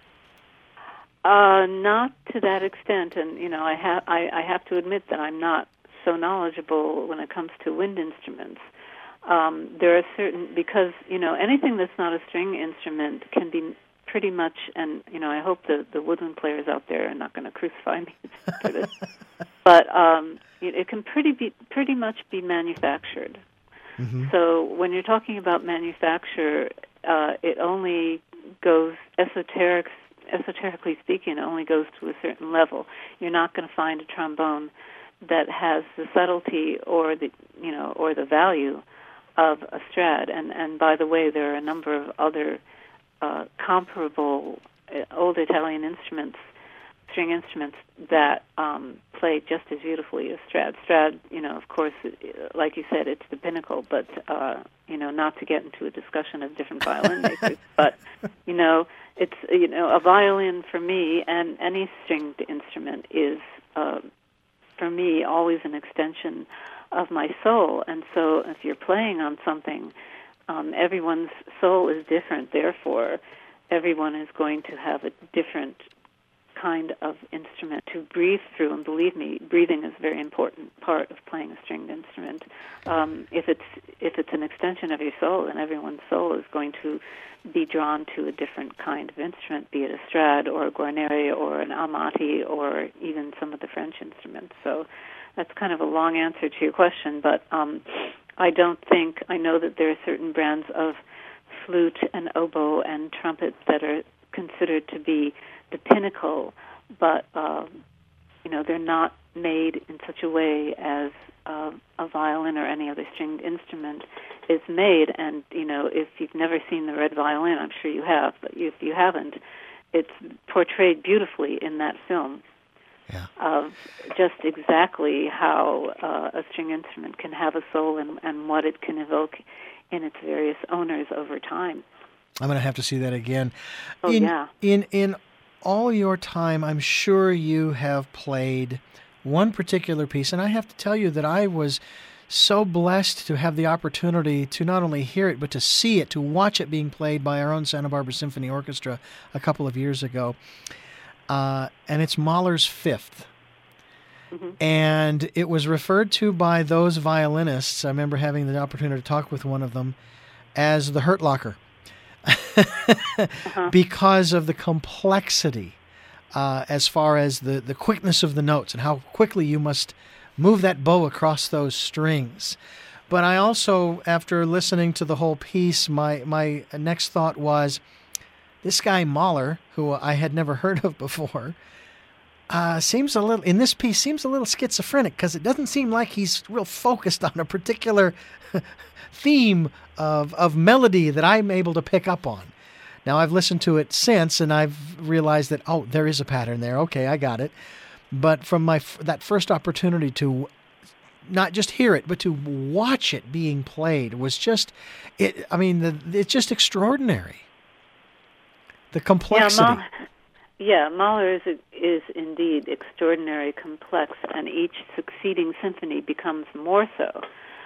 Not to that extent, and I have to admit that I'm not so knowledgeable when it comes to wind instruments. There are certain, because anything that's not a string instrument can be pretty much, and I hope the woodwind players out there are not going to crucify me for this, but it can pretty much be manufactured. Mm-hmm. So when you're talking about manufacture, it only goes esoterically speaking, it only goes to a certain level. You're not going to find a trombone that has the subtlety or the value of a Strad. And by the way, there are a number of other comparable old Italian instruments, string instruments, that play just as beautifully as Strad. Strad, of course, like you said, it's the pinnacle, but, not to get into a discussion of different violin makers, but, it's, a violin for me and any stringed instrument is, for me, always an extension of my soul. And so if you're playing on something, everyone's soul is different. Therefore, everyone is going to have a different kind of instrument to breathe through. And believe me, breathing is a very important part of playing a stringed instrument. If it's an extension of your soul, then everyone's soul is going to be drawn to a different kind of instrument, be it a Strad or a Guarneri or an Amati or even some of the French instruments. So that's kind of a long answer to your question, but I know that there are certain brands of flute and oboe and trumpet that are considered to be the pinnacle, but they're not made in such a way as a violin or any other stringed instrument is made. And if you've never seen the Red Violin, I'm sure you have, but if you haven't, it's portrayed beautifully in that film. Yeah. Of just exactly how a string instrument can have a soul and what it can evoke in its various owners over time. I'm going to have to see that again. Oh, yeah. In all your time, I'm sure you have played one particular piece, and I have to tell you that I was so blessed to have the opportunity to not only hear it, but to see it, to watch it being played by our own Santa Barbara Symphony Orchestra a couple of years ago. And it's Mahler's Fifth. Mm-hmm. And it was referred to by those violinists, I remember having the opportunity to talk with one of them, as the Hurt Locker. Because of the complexity as far as the quickness of the notes and how quickly you must move that bow across those strings. But I also, after listening to the whole piece, my next thought was, this guy Mahler, who I had never heard of before, seems a little schizophrenic, because it doesn't seem like he's real focused on a particular theme of melody that I'm able to pick up on. Now, I've listened to it since, and I've realized that, there is a pattern there. Okay, I got it. But from that first opportunity to not just hear it, but to watch it being played was just, it's just extraordinary. The complexity. Mahler is indeed extraordinary, complex, and each succeeding symphony becomes more so.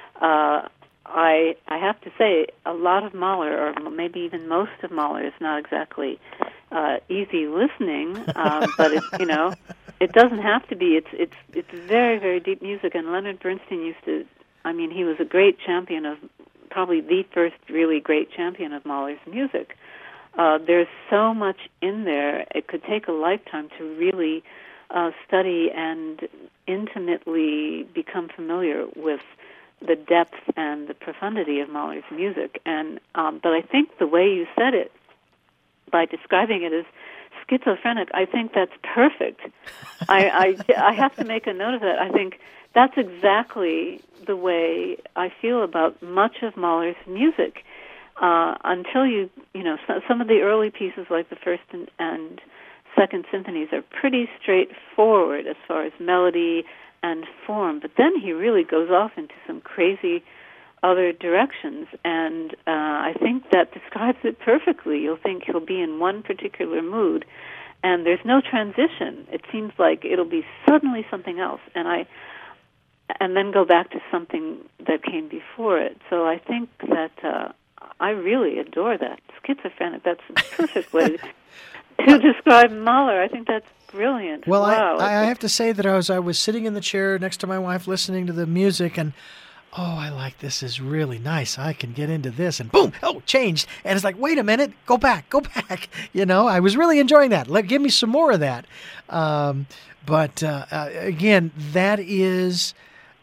I have to say, a lot of Mahler, or maybe even most of Mahler, is not exactly easy listening, but it doesn't have to be. It's very, very deep music, and Leonard Bernstein he was a great champion of, probably the first really great champion of Mahler's music. There's so much in there, it could take a lifetime to really study and intimately become familiar with the depth and the profundity of Mahler's music. And but I think the way you said it, by describing it as schizophrenic, I think that's perfect. I have to make a note of that. I think that's exactly the way I feel about much of Mahler's music. Until some of the early pieces, like the first and second symphonies, are pretty straightforward as far as melody and form, but then he really goes off into some crazy other directions, and I think that describes it perfectly. You'll think he'll be in one particular mood, and there's no transition. It seems like it'll be suddenly something else, and then go back to something that came before it. So I think that I really adore that. Schizophrenic, that's the perfect way to describe Mahler. I think that's brilliant. Well, wow. I have to say that I was sitting in the chair next to my wife listening to the music, and I like this. Is really nice. I can get into this, and boom, changed. And it's like, wait a minute, go back. I was really enjoying that. Give me some more of that. But again, that is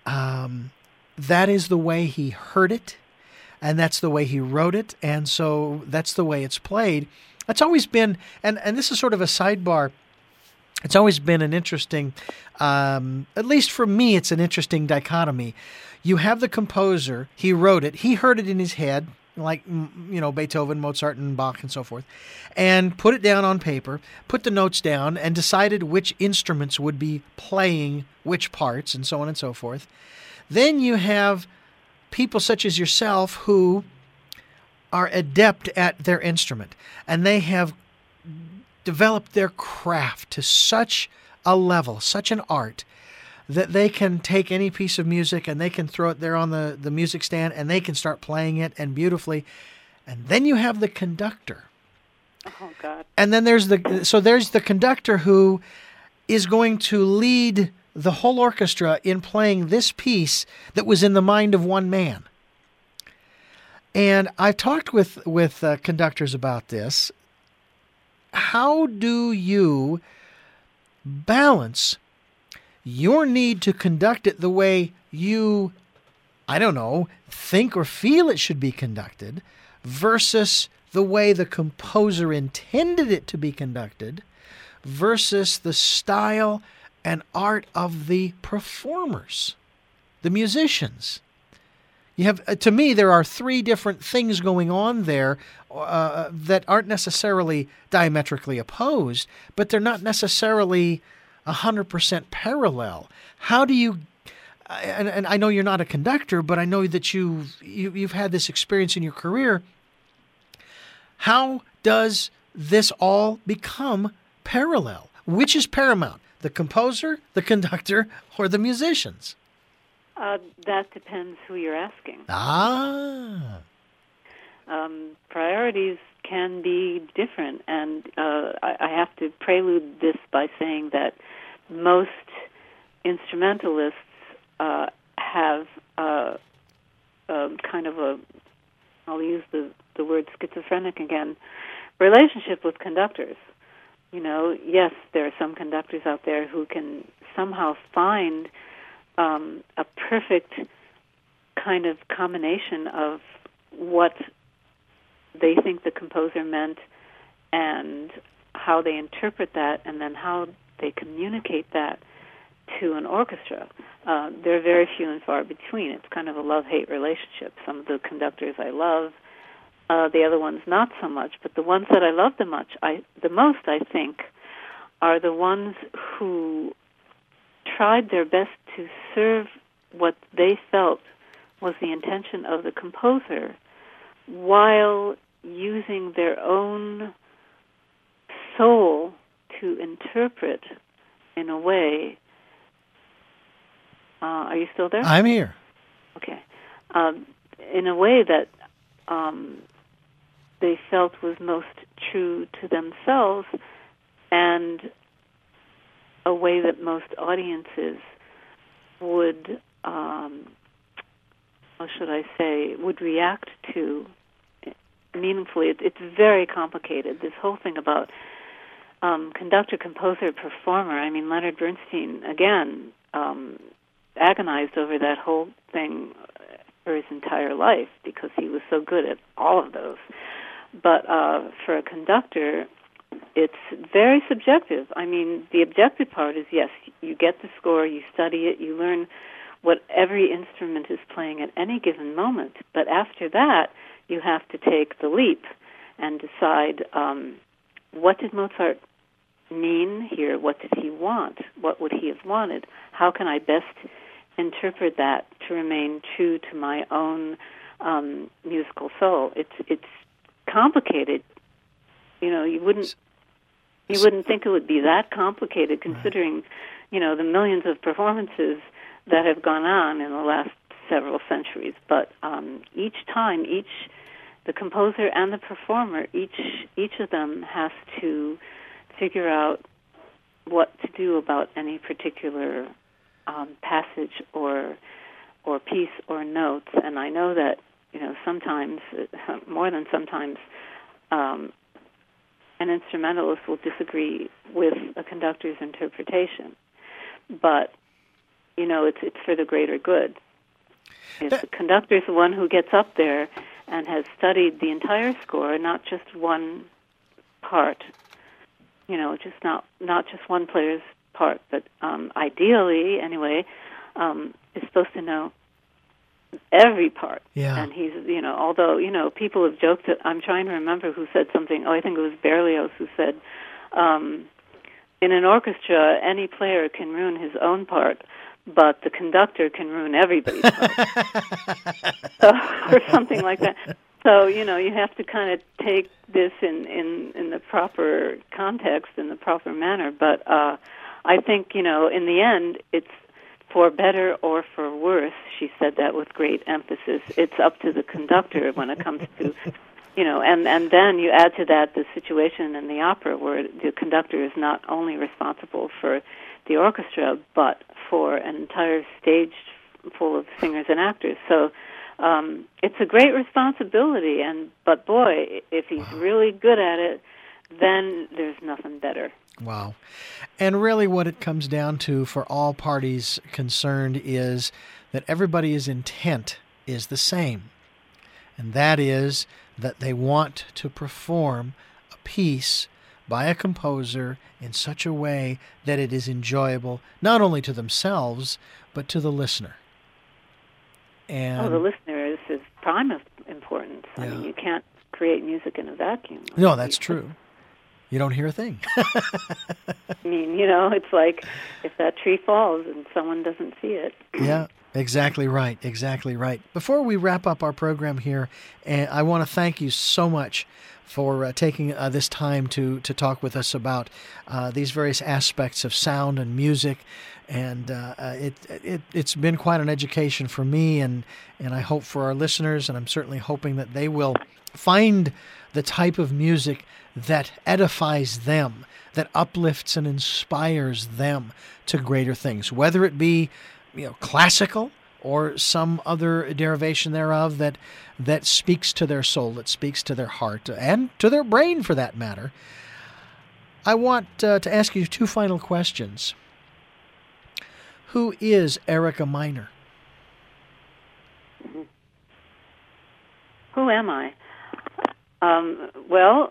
the way he heard it, and that's the way he wrote it, and so that's the way it's played. It's always been, and this is sort of a sidebar, it's always been an interesting, at least for me, it's an interesting dichotomy. You have the composer, he wrote it, he heard it in his head, like, Beethoven, Mozart, and Bach, and so forth, and put it down on paper, put the notes down, and decided which instruments would be playing which parts, and so on and so forth. Then you have people such as yourself who are adept at their instrument, and they have developed their craft to such a level, such an art, that they can take any piece of music and they can throw it there on the music stand and they can start playing it, and beautifully. And then you have the conductor Oh, God. And then there's the conductor who is going to lead the whole orchestra in playing this piece that was in the mind of one man. And I've talked with conductors about this. How do you balance your need to conduct it the way you, I don't know, think or feel it should be conducted versus the way the composer intended it to be conducted versus the style and art of the performers, the musicians? You have, to me, there are three different things going on there that aren't necessarily diametrically opposed, but they're not necessarily 100% parallel. How do you, and I know you're not a conductor, but I know that you've had this experience in your career. How does this all become parallel? Which is paramount, the composer, the conductor, or the musicians? That depends who you're asking. Priorities can be different, and I have to prelude this by saying that most instrumentalists have kind of a, I'll use the word schizophrenic again, relationship with conductors. You know, yes, there are some conductors out there who can somehow find a perfect kind of combination of what they think the composer meant and how they interpret that, and then how they communicate that to an orchestra. They're very few and far between. It's kind of a love-hate relationship. Some of the conductors I love, the other ones not so much. But the ones that I love the most, I think, are the ones who tried their best to serve what they felt was the intention of the composer while using their own soul to interpret in a way. Are you still there? I'm here. Okay. In a way that they felt was most true to themselves, and a way that most audiences would, how should I say, would react to meaningfully. It's very complicated, this whole thing about conductor, composer, performer. I mean, Leonard Bernstein, again, agonized over that whole thing for his entire life because he was so good at all of those. But for a conductor, it's very subjective. I mean, the objective part is, yes, you get the score, you study it, you learn what every instrument is playing at any given moment. But after that, you have to take the leap and decide, what did Mozart mean here? What did he want? What would he have wanted? How can I best interpret that to remain true to my own musical soul? It's complicated. You know, you wouldn't think it would be that complicated, considering, you know, the millions of performances that have gone on in the last several centuries. But each time, the composer and the performer, each of them has to figure out what to do about any particular passage or piece or notes. And I know that, you know, sometimes, more than sometimes, an instrumentalist will disagree with a conductor's interpretation. But, you know, it's for the greater good. If the conductor's the one who gets up there and has studied the entire score, not just one part, you know, just not just one player's part, but ideally, anyway, is supposed to know every part. Yeah. And he's, you know, although, you know, people have joked that, I'm trying to remember who said something, I think it was Berlioz who said, in an orchestra, any player can ruin his own part, but the conductor can ruin everybody's part. Or something like that. So, you know, you have to kind of take this in the proper context, in the proper manner. But I think, you know, in the end, it's for better or for worse, she said that with great emphasis, it's up to the conductor when it comes to, and then you add to that the situation in the opera where the conductor is not only responsible for the orchestra, but for an entire stage full of singers and actors. So it's a great responsibility, but boy, if he's really good at it, then there's nothing better. Wow. And really what it comes down to for all parties concerned is that everybody's intent is the same. And that is that they want to perform a piece by a composer in such a way that it is enjoyable, not only to themselves, but to the listener. And the listener is prime of importance. Yeah. I mean, you can't create music in a vacuum. No, that's true. You don't hear a thing. I mean, it's like if that tree falls and someone doesn't see it. Yeah, exactly right. Exactly right. Before we wrap up our program here, I want to thank you so much for taking this time to talk with us about these various aspects of sound and music. And it's been quite an education for me, and I hope for our listeners, and I'm certainly hoping that they will find the type of music that edifies them, that uplifts and inspires them to greater things, whether it be classical or some other derivation thereof that speaks to their soul, that speaks to their heart, and to their brain for that matter. I want to ask you two final questions. Who is Erica Miner? Who am I? Well,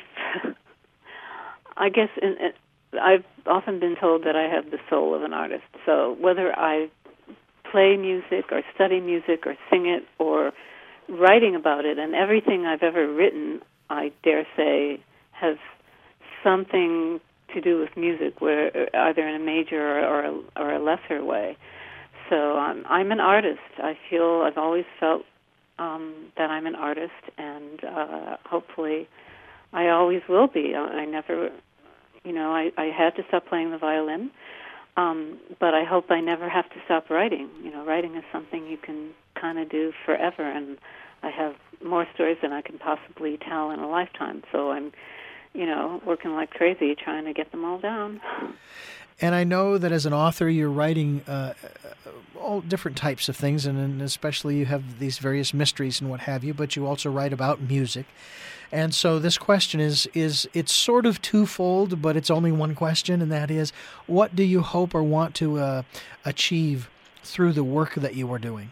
I guess I've often been told that I have the soul of an artist. So whether I play music or study music or sing it or writing about it, and everything I've ever written, I dare say, has something to do with music, where either in a major or a lesser way. So I'm an artist. I've always felt that I'm an artist, and hopefully I always will be. I never, I had to stop playing the violin, but I hope I never have to stop writing. Writing is something you can kind of do forever, and I have more stories than I can possibly tell in a lifetime. So I'm, working like crazy trying to get them all down. And I know that as an author, you're writing all different types of things, and especially you have these various mysteries and what have you, but you also write about music. And so this question is it's sort of twofold, but it's only one question, and that is, what do you hope or want to achieve through the work that you are doing?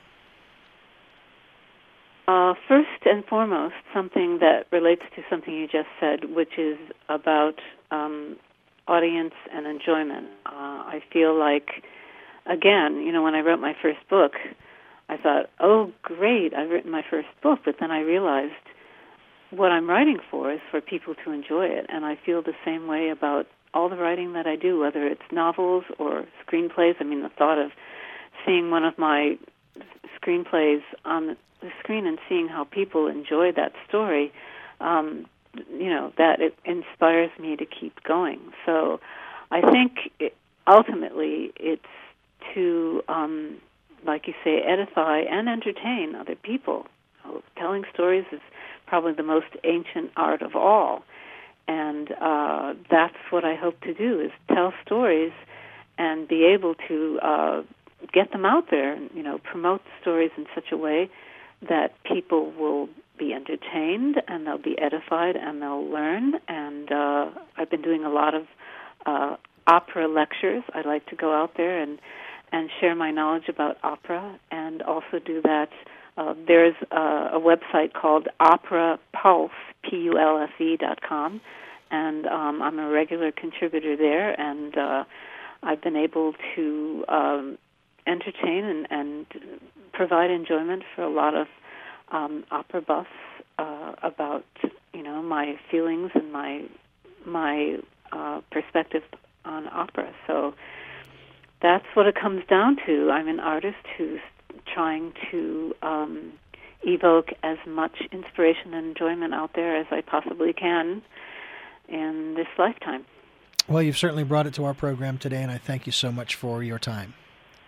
First and foremost, something that relates to something you just said, which is about audience and enjoyment. I feel like, again, when I wrote my first book, I thought, oh, great, I've written my first book, but then I realized what I'm writing for is for people to enjoy it, and I feel the same way about all the writing that I do, whether it's novels or screenplays. I mean, the thought of seeing one of my screenplays on the screen and seeing how people enjoy that story, that it inspires me to keep going. So I think ultimately it's to, like you say, edify and entertain other people. Telling stories is probably the most ancient art of all. And that's what I hope to do, is tell stories and be able to get them out there, promote stories in such a way that people will be entertained and they'll be edified and they'll learn. And I've been doing a lot of opera lectures. I like to go out there and share my knowledge about opera, and also do that. There's a website called Opera Pulse, PULSE.com, and I'm a regular contributor there, and I've been able to entertain and provide enjoyment for a lot of opera buffs about my feelings and my perspective on opera. So that's what it comes down to. I'm an artist who's trying to evoke as much inspiration and enjoyment out there as I possibly can in this lifetime. Well, you've certainly brought it to our program today, and I thank you so much for your time.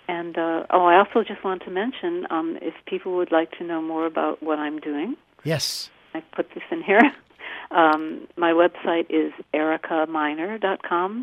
And I also just want to mention, if people would like to know more about what I'm doing, Yes. I put this in here. My website is ericaminer.com,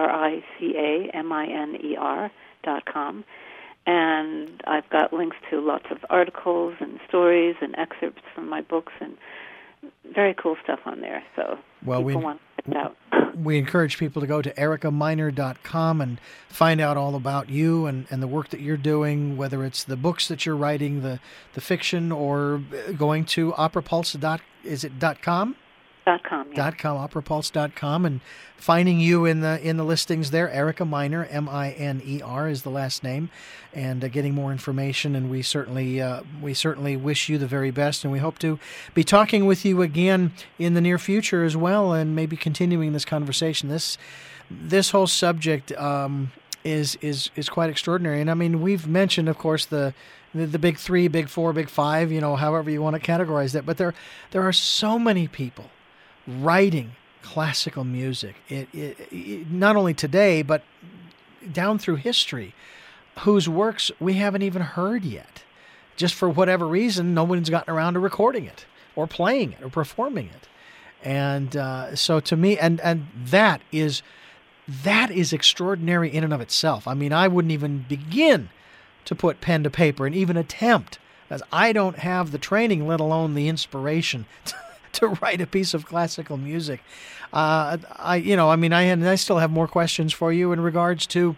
ERICAMINER.com. And I've got links to lots of articles and stories and excerpts from my books and very cool stuff on there. So people want to check it out. We encourage people to go to ericaminer.com and find out all about you and the work that you're doing, whether it's the books that you're writing, the fiction, or going to operapulse.com. .com, yeah. operapulse.com, and finding you in the listings there. Erica Miner, Miner is the last name, and getting more information. And we certainly wish you the very best, and we hope to be talking with you again in the near future as well, and maybe continuing this conversation. This whole subject is quite extraordinary, and I mean, we've mentioned, of course, the big three, big four, big five, however you want to categorize that. But there are so many people writing classical music, it not only today, but down through history, whose works we haven't even heard yet. Just for whatever reason, no one's gotten around to recording it or playing it or performing it. And so to me, and that is extraordinary in and of itself. I mean, I wouldn't even begin to put pen to paper and even attempt, as I don't have the training, let alone the inspiration to write a piece of classical music. I still have more questions for you in regards to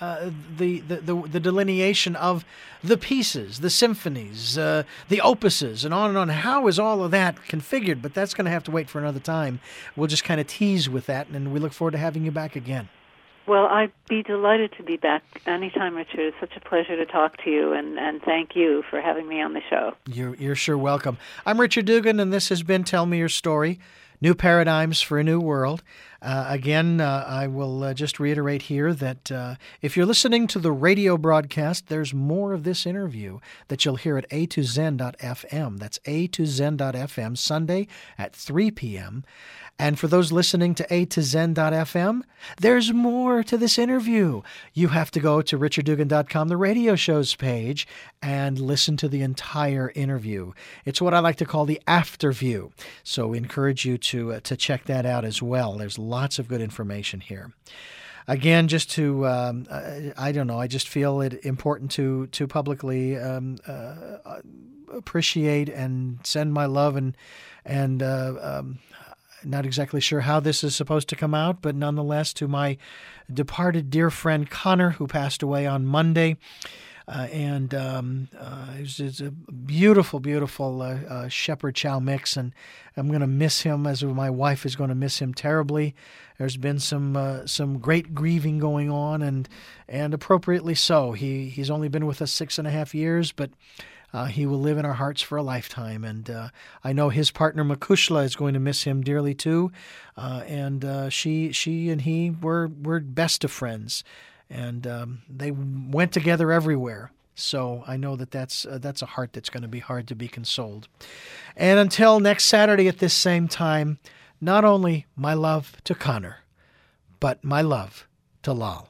the delineation of the pieces, the symphonies, the opuses, and on and on. How is all of that configured? But that's going to have to wait for another time. We'll just kind of tease with that, and we look forward to having you back again. Well, I'd be delighted to be back anytime, Richard. It's such a pleasure to talk to you, and thank you for having me on the show. You're sure welcome. I'm Richard Dugan, and this has been Tell Me Your Story, New Paradigms for a New World. Again, I will just reiterate here that if you're listening to the radio broadcast, there's more of this interview that you'll hear at a2zen.fm. That's a2zen.fm, Sunday at 3 p.m., and for those listening to A2Zen.fm, there's more to this interview. You have to go to richarddugan.com, the radio shows page, and listen to the entire interview. It's what I like to call the afterview. So we encourage you to check that out as well. There's lots of good information here. Again, just to, I just feel it important to publicly appreciate and send my love and not exactly sure how this is supposed to come out, but nonetheless to my departed dear friend Connor, who passed away on Monday. It was a beautiful, beautiful Shepherd Chow mix, and I'm going to miss him, as my wife is going to miss him terribly. There's been some great grieving going on, and appropriately so. He's only been with us 6.5 years, but he will live in our hearts for a lifetime, and I know his partner Makushla is going to miss him dearly too. She and he were best of friends, and they went together everywhere. So I know that's a heart that's going to be hard to be consoled. And until next Saturday at this same time, not only my love to Connor, but my love to Lal.